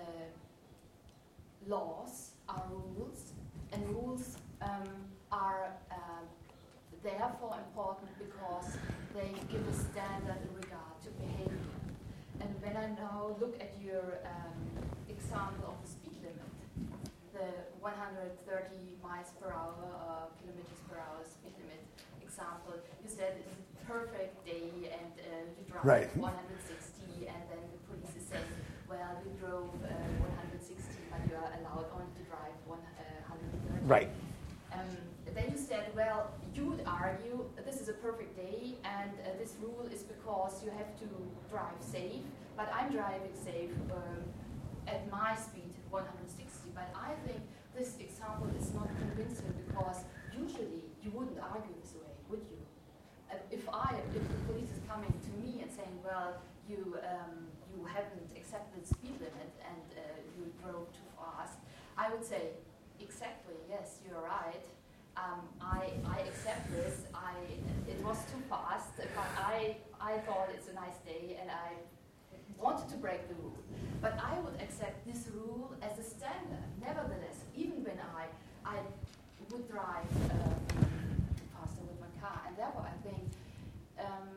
laws are rules, and rules um, are uh, therefore important because they give a standard in regard to behavior. And when I now look at your um, example of the speed limit, the one hundred thirty miles per hour or kilometers per hour speed limit example, you said it's a perfect day and uh, you drive Right. one hundred sixty and then the police is saying, well, you drove uh, one hundred sixty but you are allowed only to drive one hundred thirty. Right. Um, then you said, well, you would argue this is a perfect day, and uh, this rule is because you have to drive safe, but I'm driving safe um, at my speed, one hundred sixty, but I think this example is not convincing because usually you wouldn't argue this way, would you? Uh, if I, if the police is coming to me and saying, well, you um, you haven't accepted the speed limit and uh, you drove too fast, I would say, exactly, yes, you're right. Um, I, I accept this. I, it was too fast, but I, I thought it's a nice day and I wanted to break the rule. But I would accept this rule as a standard. Nevertheless, even when I, I would drive um, faster with my car, and therefore I think um,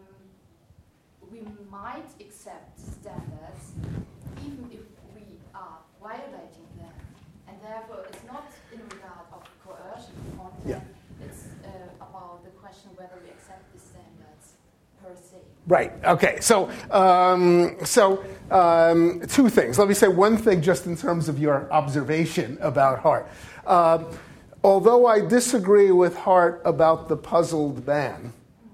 we might accept standards even if we are violating them. And therefore, it's not in regard of coercion content. Yeah. It's uh, about the question whether we accept the standards per se. Right. Okay. So, um, so um, two things. Let me say one thing just in terms of your observation about Hart. Uh, although I disagree with Hart about the puzzled man,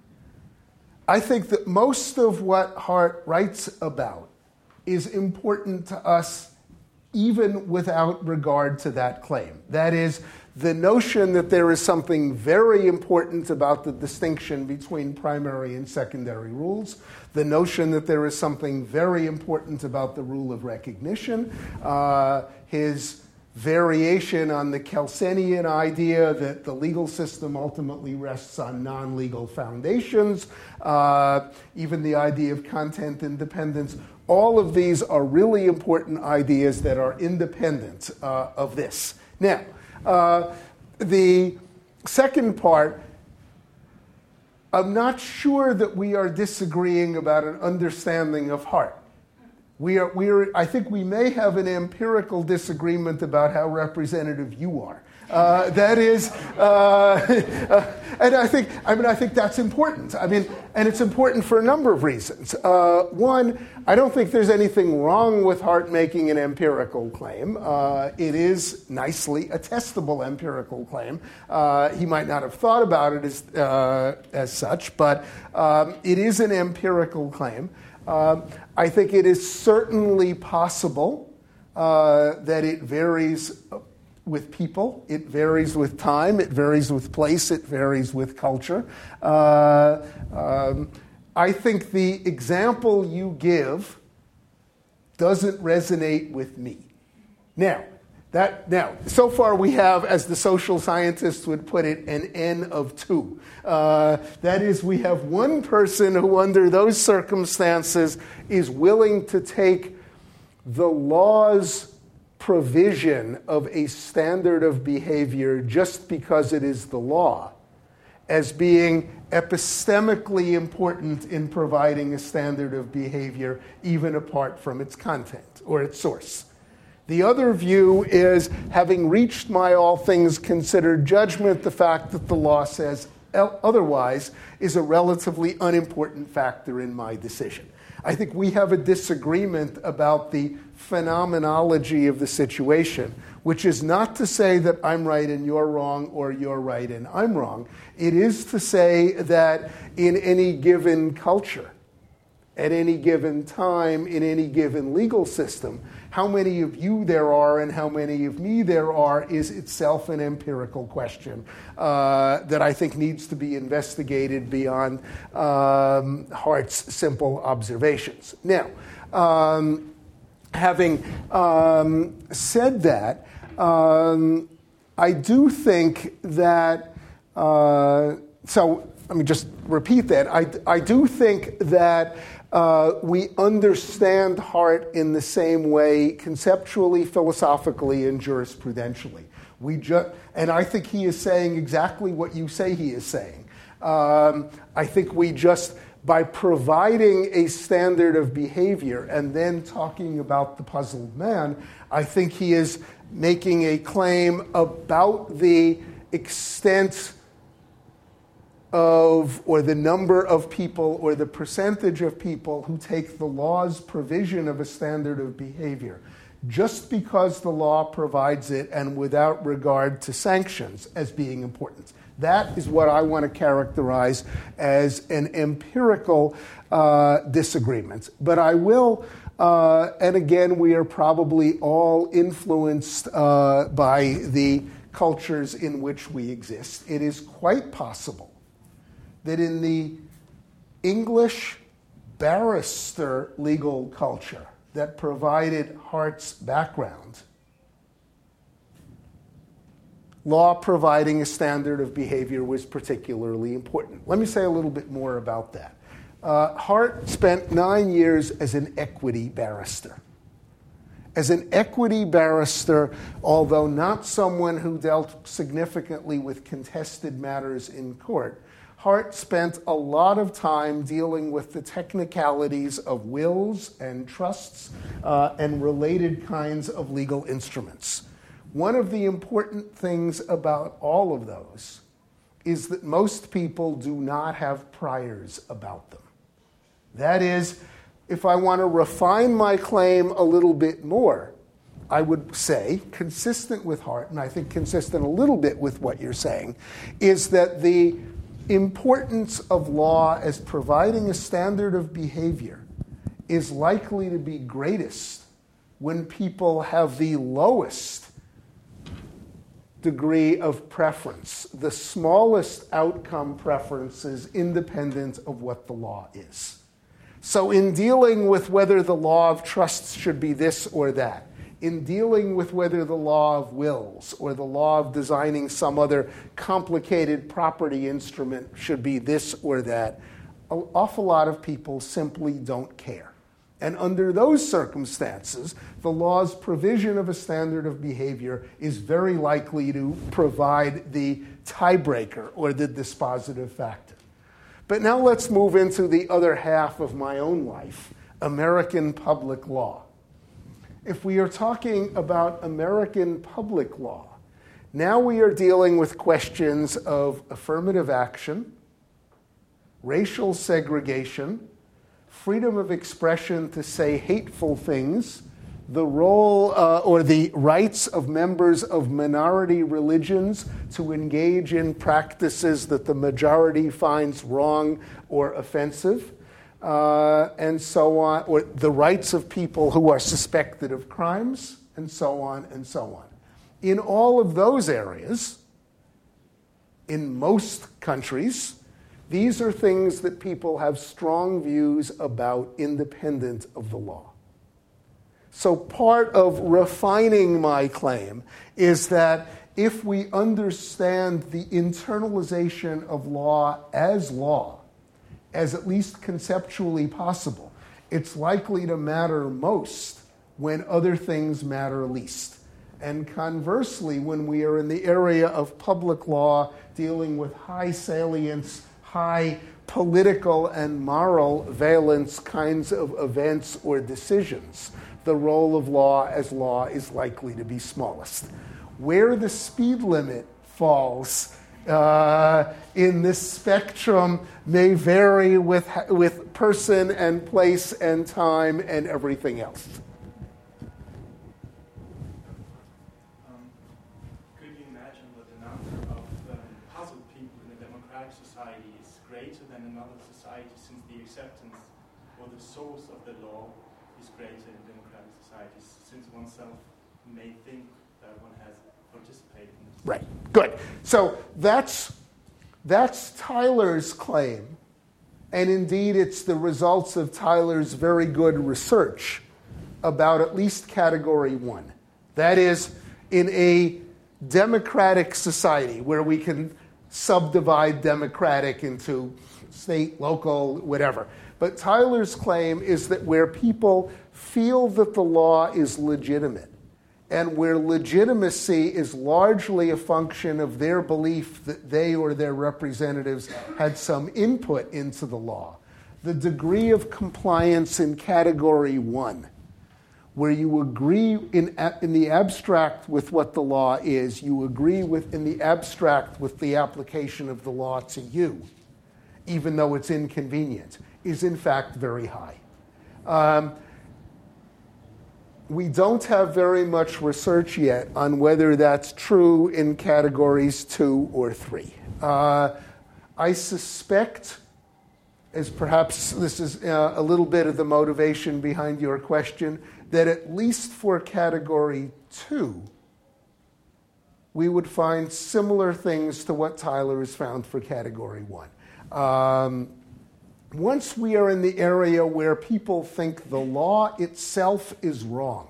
I think that most of what Hart writes about is important to us even without regard to that claim. That is, the notion that there is something very important about the distinction between primary and secondary rules, the notion that there is something very important about the rule of recognition, uh, his variation on the Kelsenian idea that the legal system ultimately rests on non-legal foundations, uh, even the idea of content independence. All of these are really important ideas that are independent uh, of this. Now, uh, the second part, I'm not sure that we are disagreeing about an understanding of Hart. We are, we are, I think we may have an empirical disagreement about how representative you are. Uh, that is, uh, uh, and I think, I mean, I think that's important. I mean, and it's important for a number of reasons. Uh, one, I don't think there's anything wrong with Hart making an empirical claim. Uh, it is nicely a testable empirical claim. Uh, he might not have thought about it as uh, as such, but um, it is an empirical claim. Uh, I think it is certainly possible uh, that it varies with people, it varies with time, it varies with place, it varies with culture. Uh, um, I think the example you give doesn't resonate with me. Now, that now, so far we have, as the social scientists would put it, an N of two. Uh, that is, we have one person who, under those circumstances, is willing to take the law's provision of a standard of behavior just because it is the law as being epistemically important in providing a standard of behavior even apart from its content or its source. The other view is, having reached my all things considered judgment, the fact that the law says otherwise is a relatively unimportant factor in my decision. I think we have a disagreement about the phenomenology of the situation, which is not to say that I'm right and you're wrong or you're right and I'm wrong. It is to say that in any given culture, at any given time, in any given legal system, how many of you there are and how many of me there are is itself an empirical question uh, that I think needs to be investigated beyond um, Hart's simple observations. Now, um, having um, said that, um, I do think that, uh, so let me just repeat that, I, I do think that Uh, we understand Hart in the same way conceptually, philosophically, and jurisprudentially. We ju- and I think he is saying exactly what you say he is saying. Um, I think we just, by providing a standard of behavior and then talking about the puzzled man, I think he is making a claim about the extent of, or the number of people, or the percentage of people who take the law's provision of a standard of behavior just because the law provides it and without regard to sanctions as being important. That is what I want to characterize as an empirical uh, disagreement. But I will, uh, and again, we are probably all influenced uh, by the cultures in which we exist. It is quite possible that in the English barrister legal culture that provided Hart's background, law providing a standard of behavior was particularly important. Let me say a little bit more about that. Uh, Hart spent nine years as an equity barrister. As an equity barrister, although not someone who dealt significantly with contested matters in court, Hart spent a lot of time dealing with the technicalities of wills and trusts uh, and related kinds of legal instruments. One of the important things about all of those is that most people do not have priors about them. That is, if I want to refine my claim a little bit more, I would say, consistent with Hart, and I think consistent a little bit with what you're saying, is that the importance of law as providing a standard of behavior is likely to be greatest when people have the lowest degree of preference, the smallest outcome preferences independent of what the law is. So in dealing with whether the law of trusts should be this or that, in dealing with whether the law of wills or the law of designing some other complicated property instrument should be this or that, an awful lot of people simply don't care. And under those circumstances, the law's provision of a standard of behavior is very likely to provide the tiebreaker or the dispositive factor. But now let's move into the other half of my own life, American public law. If we are talking about American public law, now we are dealing with questions of affirmative action, racial segregation, freedom of expression to say hateful things, the role uh, or the rights of members of minority religions to engage in practices that the majority finds wrong or offensive, uh, and so on, or the rights of people who are suspected of crimes, and so on and so on. In all of those areas, in most countries, these are things that people have strong views about independent of the law. So part of refining my claim is that if we understand the internalization of law as law, as at least conceptually possible, it's likely to matter most when other things matter least. And conversely, when we are in the area of public law dealing with high salience, high political and moral valence kinds of events or decisions, the role of law as law is likely to be smallest. Where the speed limit falls uh, in this spectrum may vary with, with person and place and time and everything else. Um, could you imagine that the number of um, puzzled people in a democratic society is greater than another society, since the acceptance or the source of the law is greater in democratic societies, since oneself may think that one has participated in this? Right. Good. So that's that's Tyler's claim, and indeed it's the results of Tyler's very good research about at least category one. That is, in a democratic society where we can subdivide democratic into state, local, whatever. But Tyler's claim is that where people feel that the law is legitimate, and where legitimacy is largely a function of their belief that they or their representatives had some input into the law, the degree of compliance in category one, where you agree in, in the abstract with what the law is, you agree with in the abstract with the application of the law to you, even though it's inconvenient, is in fact very high. Um, we don't have very much research yet on whether that's true in categories two or three. Uh, I suspect, as perhaps this is uh, a little bit of the motivation behind your question, that at least for category two, we would find similar things to what Tyler has found for category one. Um, once we are in the area where people think the law itself is wrong,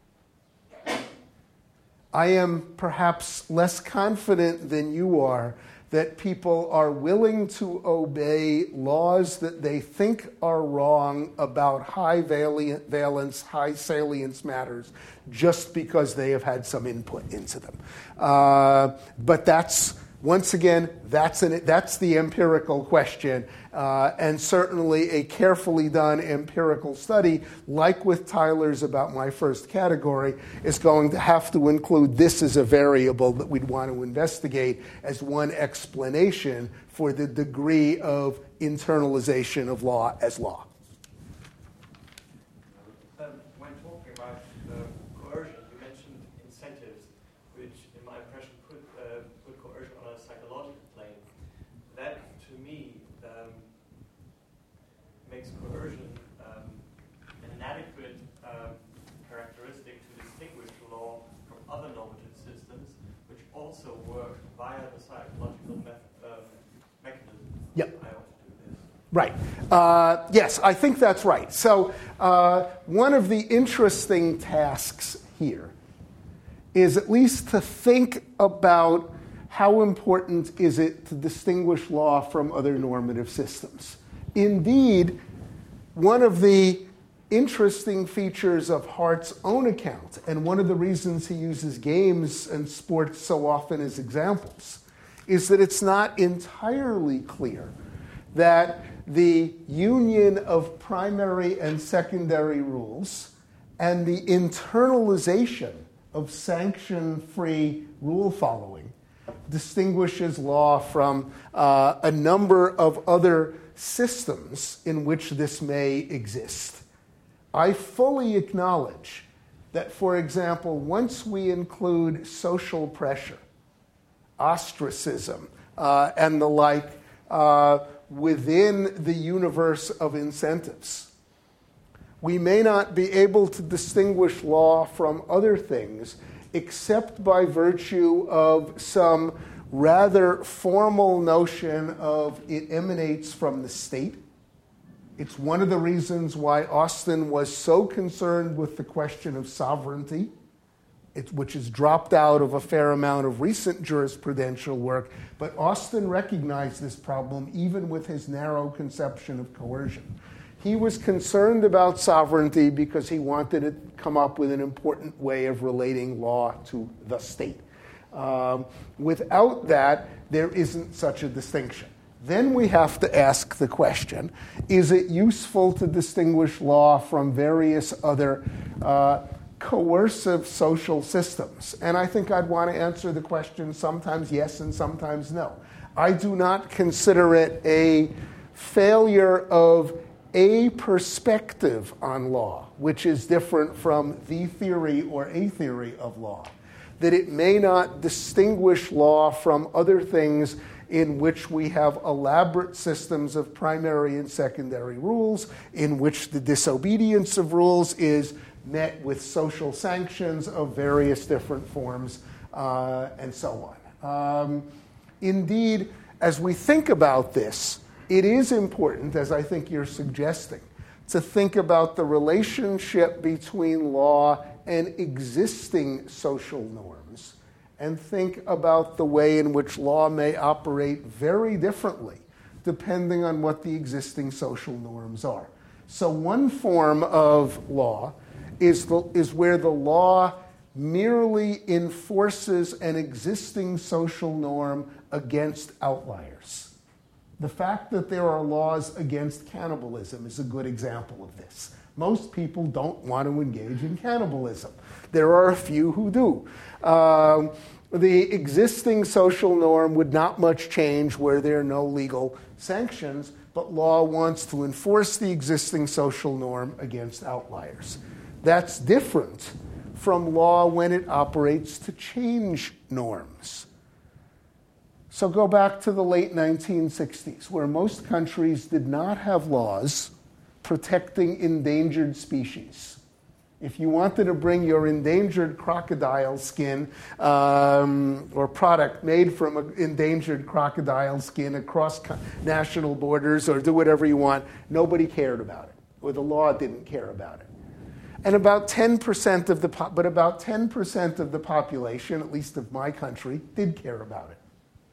I am perhaps less confident than you are that people are willing to obey laws that they think are wrong about high valence, high salience matters just because they have had some input into them. Uh, but that's, once again, that's, an, that's the empirical question. Uh, and certainly a carefully done empirical study, like with Tyler's about my first category, is going to have to include this as a variable that we'd want to investigate as one explanation for the degree of internalization of law as law. Um, when talking about uh, coercion, you mentioned incentives, which in my impression put, uh, put coercion on a psychological plane. That, to me, um, makes coercion um, an inadequate um, characteristic to distinguish law from other normative systems, which also work via the psychological me- um, mechanism. Yep. I ought to do this. Right. Uh, yes, I think that's right. So uh, one of the interesting tasks here is at least to think about how important is it to distinguish law from other normative systems. Indeed, one of the interesting features of Hart's own account, and one of the reasons he uses games and sports so often as examples, is that it's not entirely clear that the union of primary and secondary rules and the internalization of sanction-free rule following distinguishes law from uh, a number of other systems in which this may exist. I fully acknowledge that, for example, once we include social pressure, ostracism, uh, and the like uh, within the universe of incentives, we may not be able to distinguish law from other things except by virtue of some rather formal notion of it emanates from the state. It's one of the reasons why Austin was so concerned with the question of sovereignty, it, which has dropped out of a fair amount of recent jurisprudential work. But Austin recognized this problem even with his narrow conception of coercion. He was concerned about sovereignty because he wanted to come up with an important way of relating law to the state. Um, without that, there isn't such a distinction. Then we have to ask the question, is it useful to distinguish law from various other uh, coercive social systems? And I think I'd want to answer the question sometimes yes and sometimes no. I do not consider it a failure of a perspective on law, which is different from the theory or a theory of law, that it may not distinguish law from other things in which we have elaborate systems of primary and secondary rules, in which the disobedience of rules is met with social sanctions of various different forms, uh, and so on. Um, indeed, as we think about this, it is important, as I think you're suggesting, to think about the relationship between law and existing social norms, and think about the way in which law may operate very differently depending on what the existing social norms are. So one form of law is, the, is where the law merely enforces an existing social norm against outliers. The fact that there are laws against cannibalism is a good example of this. Most people don't want to engage in cannibalism. There are a few who do. Um, the existing social norm would not much change where there are no legal sanctions, but law wants to enforce the existing social norm against outliers. That's different from law when it operates to change norms. So go back to the late nineteen sixties, where most countries did not have laws protecting endangered species. If you wanted to bring your endangered crocodile skin um, or product made from an endangered crocodile skin across national borders or do whatever you want, nobody cared about it, or the law didn't care about it. And about ten percent of the po- but about ten percent of the population, at least of my country, did care about it.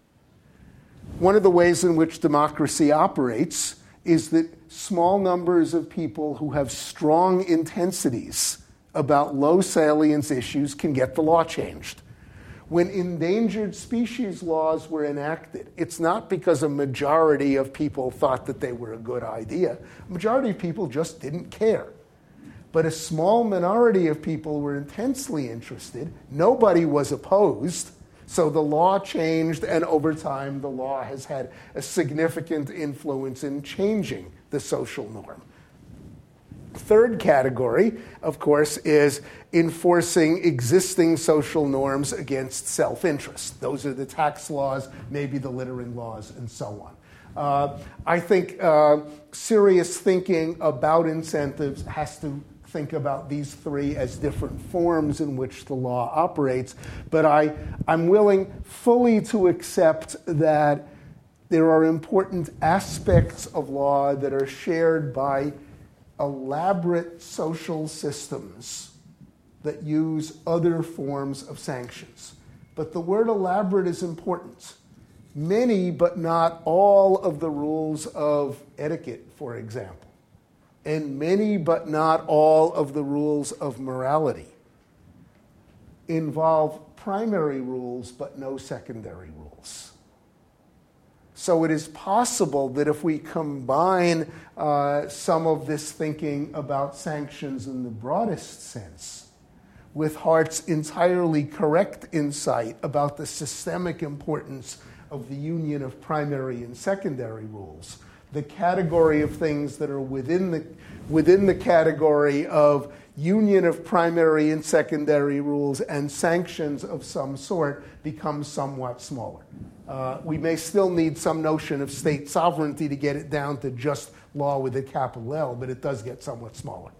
One of the ways in which democracy operates is that small numbers of people who have strong intensities about low salience issues can get the law changed. When endangered species laws were enacted, it's not because a majority of people thought that they were a good idea. A majority of people just didn't care. But a small minority of people were intensely interested. Nobody was opposed. So the law changed, and over time, the law has had a significant influence in changing the social norm. Third category, of course, is enforcing existing social norms against self-interest. Those are the tax laws, maybe the littering laws, and so on. Uh, I think uh, serious thinking about incentives has to think about these three as different forms in which the law operates, but I, I'm willing fully to accept that there are important aspects of law that are shared by elaborate social systems that use other forms of sanctions. But the word elaborate is important. Many, but not all, of the rules of etiquette, for example, and many, but not all, of the rules of morality involve primary rules, but no secondary rules. So it is possible that if we combine uh, some of this thinking about sanctions in the broadest sense with Hart's entirely correct insight about the systemic importance of the union of primary and secondary rules, the category of things that are within the, within the category of union of primary and secondary rules and sanctions of some sort becomes somewhat smaller. Uh, we may still need some notion of state sovereignty to get it down to just law with a capital L, but it does get somewhat smaller.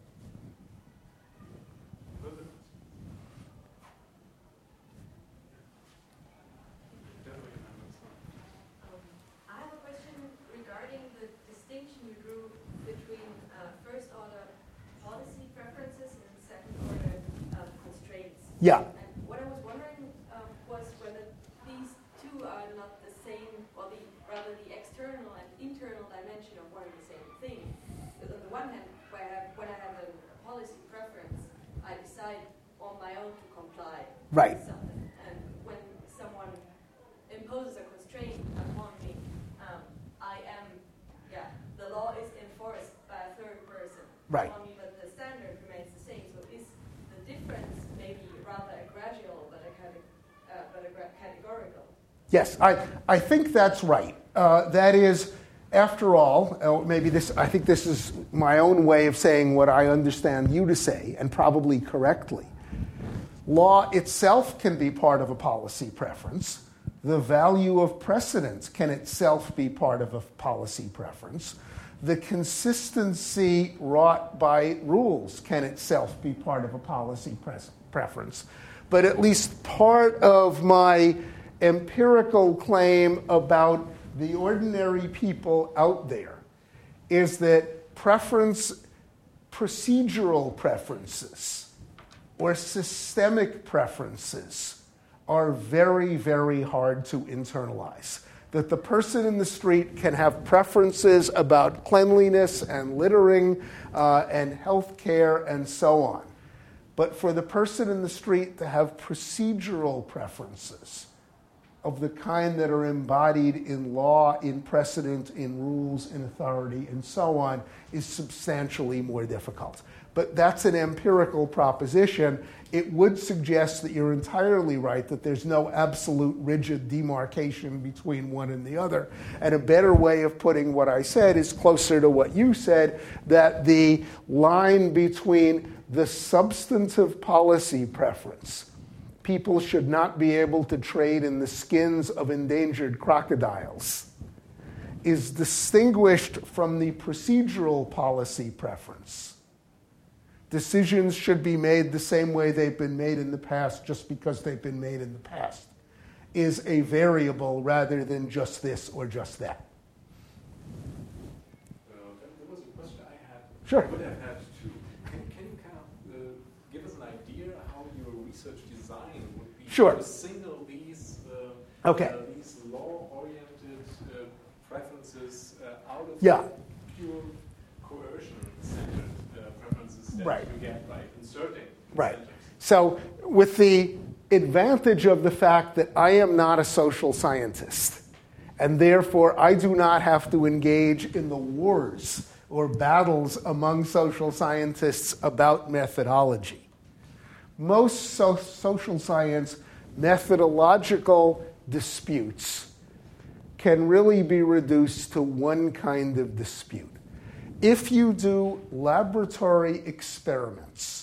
I have a question regarding the distinction you drew between uh, first-order policy preferences and second-order uh, constraints. Yeah. And what I was wondering uh, was whether these two are not the same, or the rather the external and internal dimension of one and the same thing. Because on the one hand, when I have, when I have a, a policy preference, I decide on my own to comply Right. with something. And when someone imposes a constraint upon me, um, I am, yeah, the law is enforced by a third person Right. upon me, but the standard remains the same. So is the difference maybe rather a gradual, but a, cate- uh, but a gra- categorical? Yes, I, I think that's right. Uh, that is, after all, uh, maybe this, I think this is my own way of saying what I understand you to say, and probably correctly. Law itself can be part of a policy preference. The value of precedent can itself be part of a policy preference. The consistency wrought by rules can itself be part of a policy pre- preference. But at least part of my empirical claim about the ordinary people out there is that preference, procedural preferences or systemic preferences are very, very hard to internalize. That the person in the street can have preferences about cleanliness and littering uh, and health care and so on. But for the person in the street to have procedural preferences of the kind that are embodied in law, in precedent, in rules, in authority, and so on, is substantially more difficult. But that's an empirical proposition. It would suggest that you're entirely right, that there's no absolute rigid demarcation between one and the other. And a better way of putting what I said is closer to what you said, that the line between the substantive policy preference, people should not be able to trade in the skins of endangered crocodiles, is distinguished from the procedural policy preference. Decisions should be made the same way they've been made in the past just because they've been made in the past, is a variable rather than just this or just that. Uh, there was a question I had. Sure. I would have had too. Can, can you kind of uh, give us an idea how your research design would be Sure. to single these, uh, Okay. uh, these law-oriented uh, preferences uh, out of Yeah. pure coercion-centered uh, preferences that Right. you get by inserting Right. incentives? So with the advantage of the fact that I am not a social scientist, and therefore I do not have to engage in the wars or battles among social scientists about methodology. Most so- social science methodological disputes can really be reduced to one kind of dispute. If you do laboratory experiments,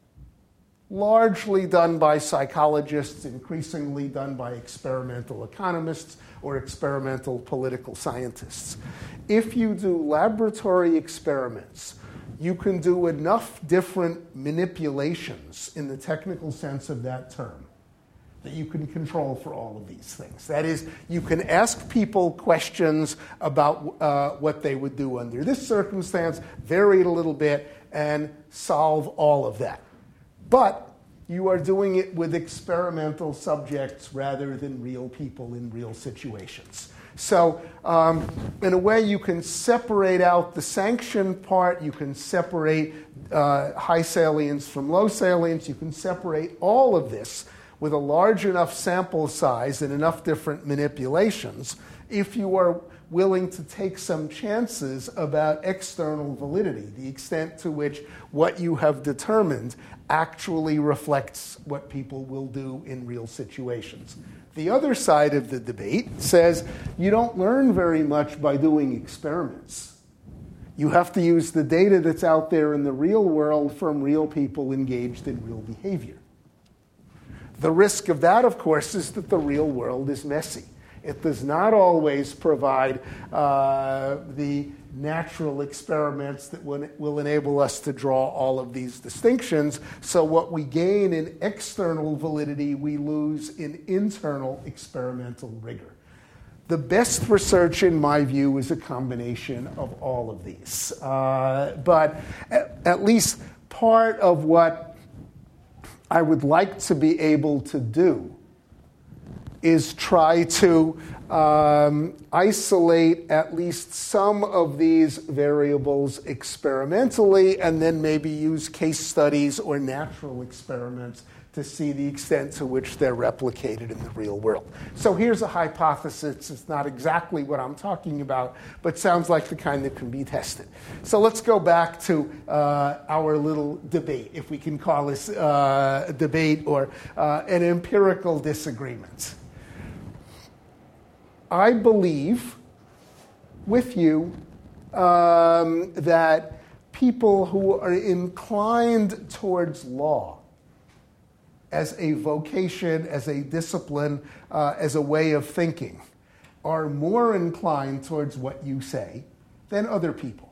largely done by psychologists, increasingly done by experimental economists or experimental political scientists. If you do laboratory experiments, you can do enough different manipulations in the technical sense of that term that you can control for all of these things. That is, you can ask people questions about uh, what they would do under this circumstance, vary it a little bit, and solve all of that. But you are doing it with experimental subjects rather than real people in real situations. So um, in a way, you can separate out the sanction part. You can separate uh, high salience from low salience. You can separate all of this with a large enough sample size and enough different manipulations if you are willing to take some chances about external validity, the extent to which what you have determined actually reflects what people will do in real situations. The other side of the debate says you don't learn very much by doing experiments. You have to use the data that's out there in the real world from real people engaged in real behavior. The risk of that, of course, is that the real world is messy. It does not always provide uh, the natural experiments that will, will enable us to draw all of these distinctions. So what we gain in external validity, we lose in internal experimental rigor. The best research, in my view, is a combination of all of these. Uh, but at, at least part of what I would like to be able to do is try to um, isolate at least some of these variables experimentally and then maybe use case studies or natural experiments to see the extent to which they're replicated in the real world. So here's a hypothesis. It's not exactly what I'm talking about, but sounds like the kind that can be tested. So let's go back to uh, our little debate, if we can call this uh, a debate or uh, an empirical disagreement. I believe with you um, that people who are inclined towards law as a vocation, as a discipline, uh, as a way of thinking, are more inclined towards what you say than other people.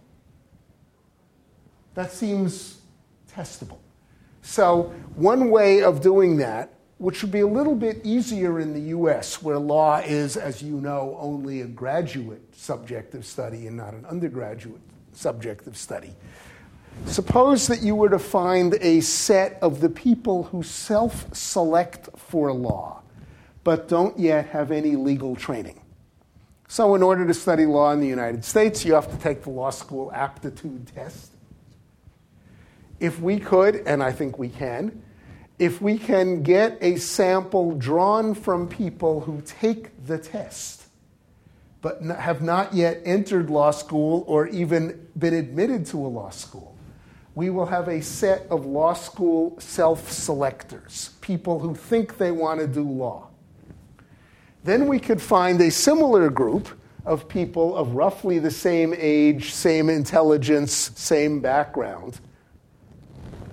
That seems testable. So one way of doing that, which would be a little bit easier in the U S, where law is, as you know, only a graduate subject of study and not an undergraduate subject of study. Suppose that you were to find a set of the people who self-select for law, but don't yet have any legal training. So in order to study law in the United States, you have to take the law school aptitude test. If we could, and I think we can, if we can get a sample drawn from people who take the test, but have not yet entered law school or even been admitted to a law school, we will have a set of law school self-selectors, people who think they want to do law. Then we could find a similar group of people of roughly the same age, same intelligence, same background,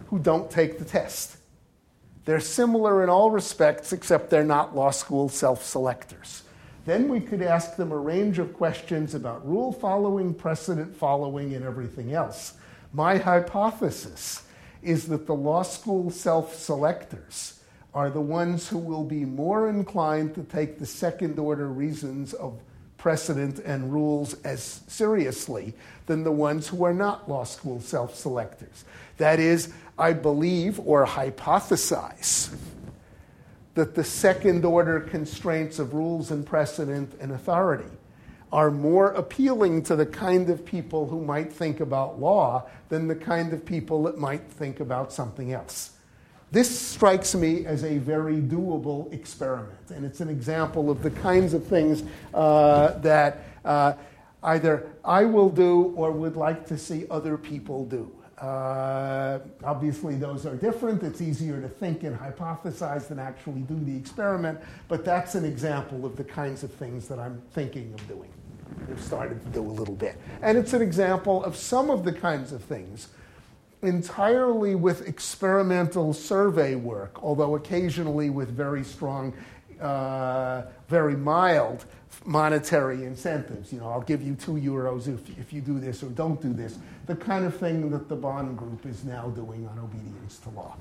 who don't take the test. They're similar in all respects, except they're not law school self-selectors. Then we could ask them a range of questions about rule following, precedent following, and everything else. My hypothesis is that the law school self-selectors are the ones who will be more inclined to take the second-order reasons of precedent and rules as seriously than the ones who are not law school self-selectors. That is, I believe or hypothesize that the second-order constraints of rules and precedent and authority are more appealing to the kind of people who might think about law than the kind of people that might think about something else. This strikes me as a very doable experiment, and it's an example of the kinds of things uh, that uh, either I will do or would like to see other people do. Uh, obviously, those are different. It's easier to think and hypothesize than actually do the experiment, but that's an example of the kinds of things that I'm thinking of doing. I've started to do a little bit. And it's an example of some of the kinds of things entirely with experimental survey work, although occasionally with very strong, uh, very mild monetary incentives. You know, I'll give you two euros if, if you do this or don't do this. The kind of thing that the Bonn Group is now doing on obedience to law.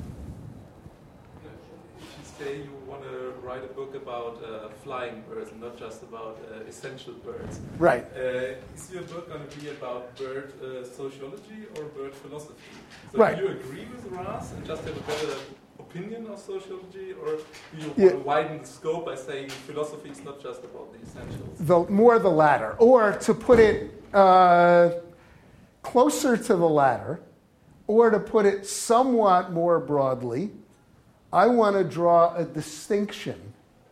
If you say you want to write a book about uh, flying birds and not just about uh, essential birds. Right. Uh, is your book going to be about bird uh, sociology or bird philosophy? So right. Do you agree with Ras and just have a better opinion of sociology, or do you yeah. want to widen the scope by saying philosophy is not just about the essentials? The, more the latter. Or to put it uh, closer to the latter, or to put it somewhat more broadly, I want to draw a distinction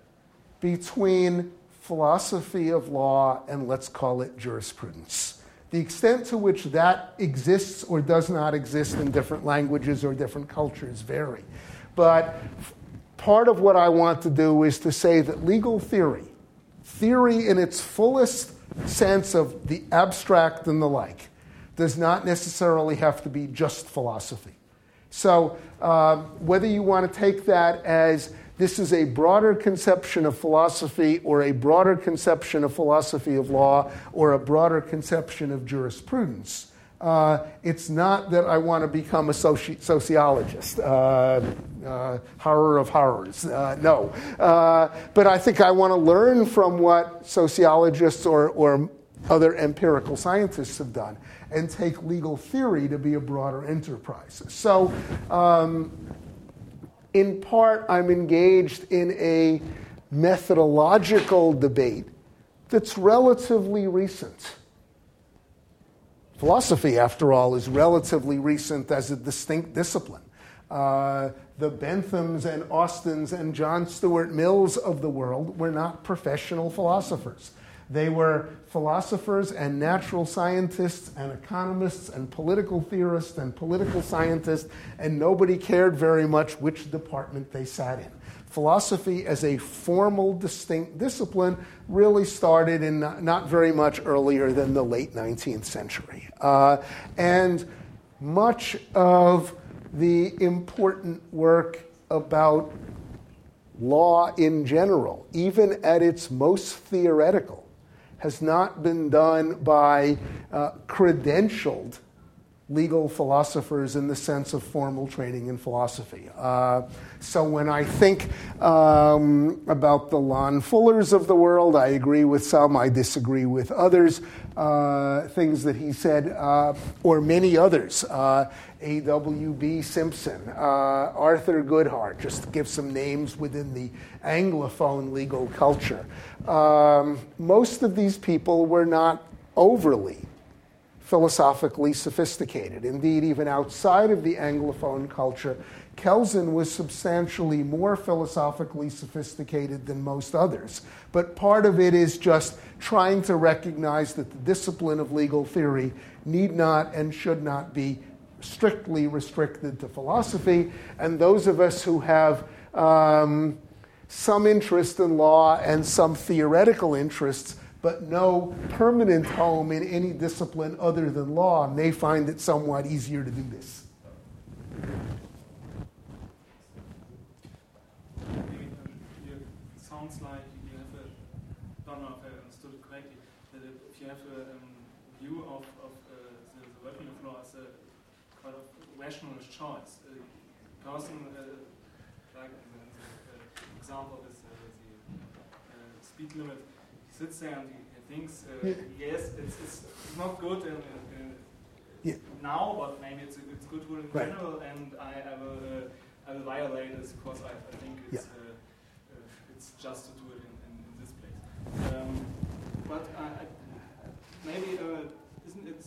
between philosophy of law and, let's call it, jurisprudence. The extent to which that exists or does not exist in different languages or different cultures vary. But part of what I want to do is to say that legal theory, theory in its fullest sense of the abstract and the like, does not necessarily have to be just philosophy. So uh, whether you want to take that as this is a broader conception of philosophy or a broader conception of philosophy of law or a broader conception of jurisprudence, uh, it's not that I want to become a soci- sociologist. Uh, uh, horror of horrors. Uh, no. Uh, but I think I want to learn from what sociologists or, or other empirical scientists have done and take legal theory to be a broader enterprise. So, um, in part, I'm engaged in a methodological debate that's relatively recent. Philosophy, after all, is relatively recent as a distinct discipline. Uh, the Benthams and Austins and John Stuart Mills of the world were not professional philosophers. They were philosophers and natural scientists and economists and political theorists and political scientists, and nobody cared very much which department they sat in. Philosophy as a formal, distinct discipline really started in not, not very much earlier than the late nineteenth century. Uh, and much of the important work about law in general, even at its most theoretical, has not been done by uh, credentialed legal philosophers in the sense of formal training in philosophy. Uh, so when I think um, about the Lon Fullers of the world, I agree with some, I disagree with others, uh, things that he said, uh, or many others. Uh, A W B Simpson, uh, Arthur Goodhart, just to give some names within the Anglophone legal culture. Um, most of these people were not overly philosophically sophisticated. Indeed, even outside of the Anglophone culture, Kelsen was substantially more philosophically sophisticated than most others. But part of it is just trying to recognize that the discipline of legal theory need not and should not be strictly restricted to philosophy. And those of us who have um, some interest in law and some theoretical interests but no permanent home in any discipline other than law, may find it somewhat easier to do this. Maybe, um, you, it sounds like you have a, don't know if I understood it correctly, that if you have a um, view of, of uh, the, the working of law as a kind of rational choice, a person, uh, like in the, the uh, example is uh, the uh, speed limit, he sits there and he, he thinks, uh, Yeah. yes, it's, it's not good in, in, Yeah. now, but maybe it's a, it's good rule in Right. general, and I, I will uh, I will violate this because I, I think it's Yeah. uh, uh, it's just to do it in, in, in this place. Um, but I, I, maybe uh, isn't it,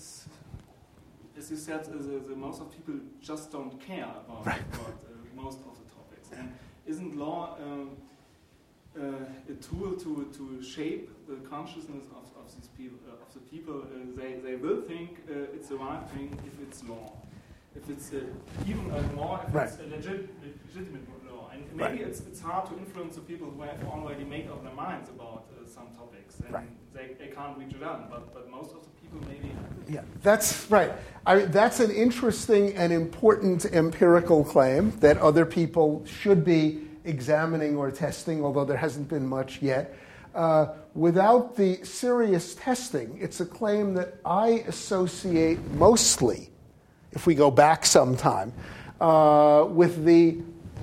as you said, uh, the, the most of people just don't care about, Right. about uh, most of the topics, and isn't law um, uh, a tool to, to shape the consciousness of, of these people? Uh, of the people, uh, they they will think uh, it's the right thing if it's law, if it's uh, even uh, more if Right. it's a legit, legitimate law, and maybe Right. it's it's hard to influence the people who have already made up their minds about uh, some topics, and Right. they, they can't reach it out. But but most of the people maybe. Yeah, that's right. I, that's an interesting and important empirical claim that other people should be examining or testing, although there hasn't been much yet. Uh, without the serious testing, it's a claim that I associate mostly, if we go back some time, uh, with the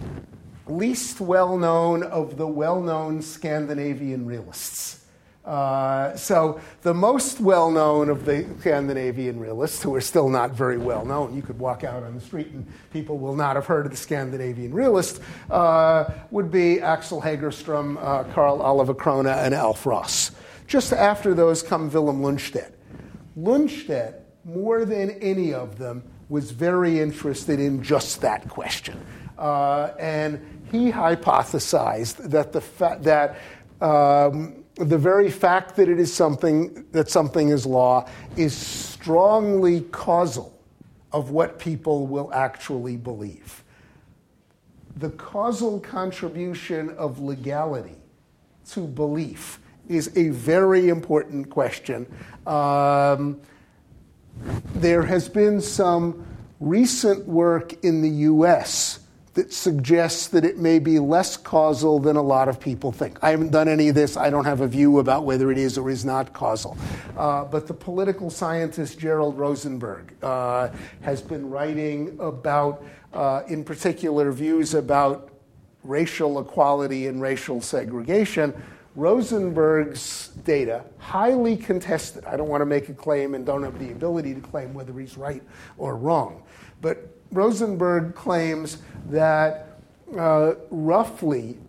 least well-known of the well-known Scandinavian realists. Uh, so the most well-known of the Scandinavian realists, who are still not very well-known, you could walk out on the street and people will not have heard of the Scandinavian realist, uh, would be Axel Hagerström, uh, Karl Oliver Krona, and Alf Ross. Just after those come Willem Lundstedt. Lundstedt, more than any of them, was very interested in just that question. Uh, and he hypothesized that the fa- that um, the very fact that it is something, that something is law, is strongly causal of what people will actually believe. The causal contribution of legality to belief is a very important question. Um, there has been some recent work in the U S that suggests that it may be less causal than a lot of people think. I haven't done any of this. I don't have a view about whether it is or is not causal. Uh, but the political scientist Gerald Rosenberg uh, has been writing about, uh, in particular, views about racial equality and racial segregation. Rosenberg's data, highly contested. I don't want to make a claim and don't have the ability to claim whether he's right or wrong. But Rosenberg claims that uh, roughly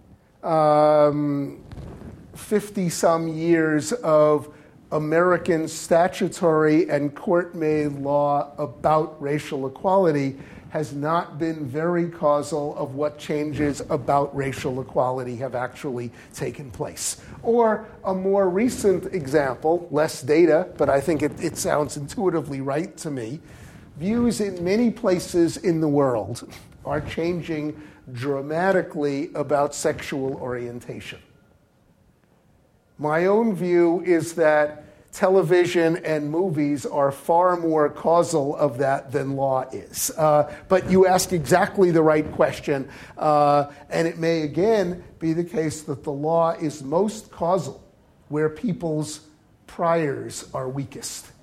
um, fifty-some years of American statutory and court-made law about racial equality has not been very causal of what changes about racial equality have actually taken place. Or a more recent example, less data, but I think it, it sounds intuitively right to me, views in many places in the world are changing dramatically about sexual orientation. My own view is that television and movies are far more causal of that than law is. Uh, but you ask exactly the right question, uh, and it may again be the case that the law is most causal where people's priors are weakest.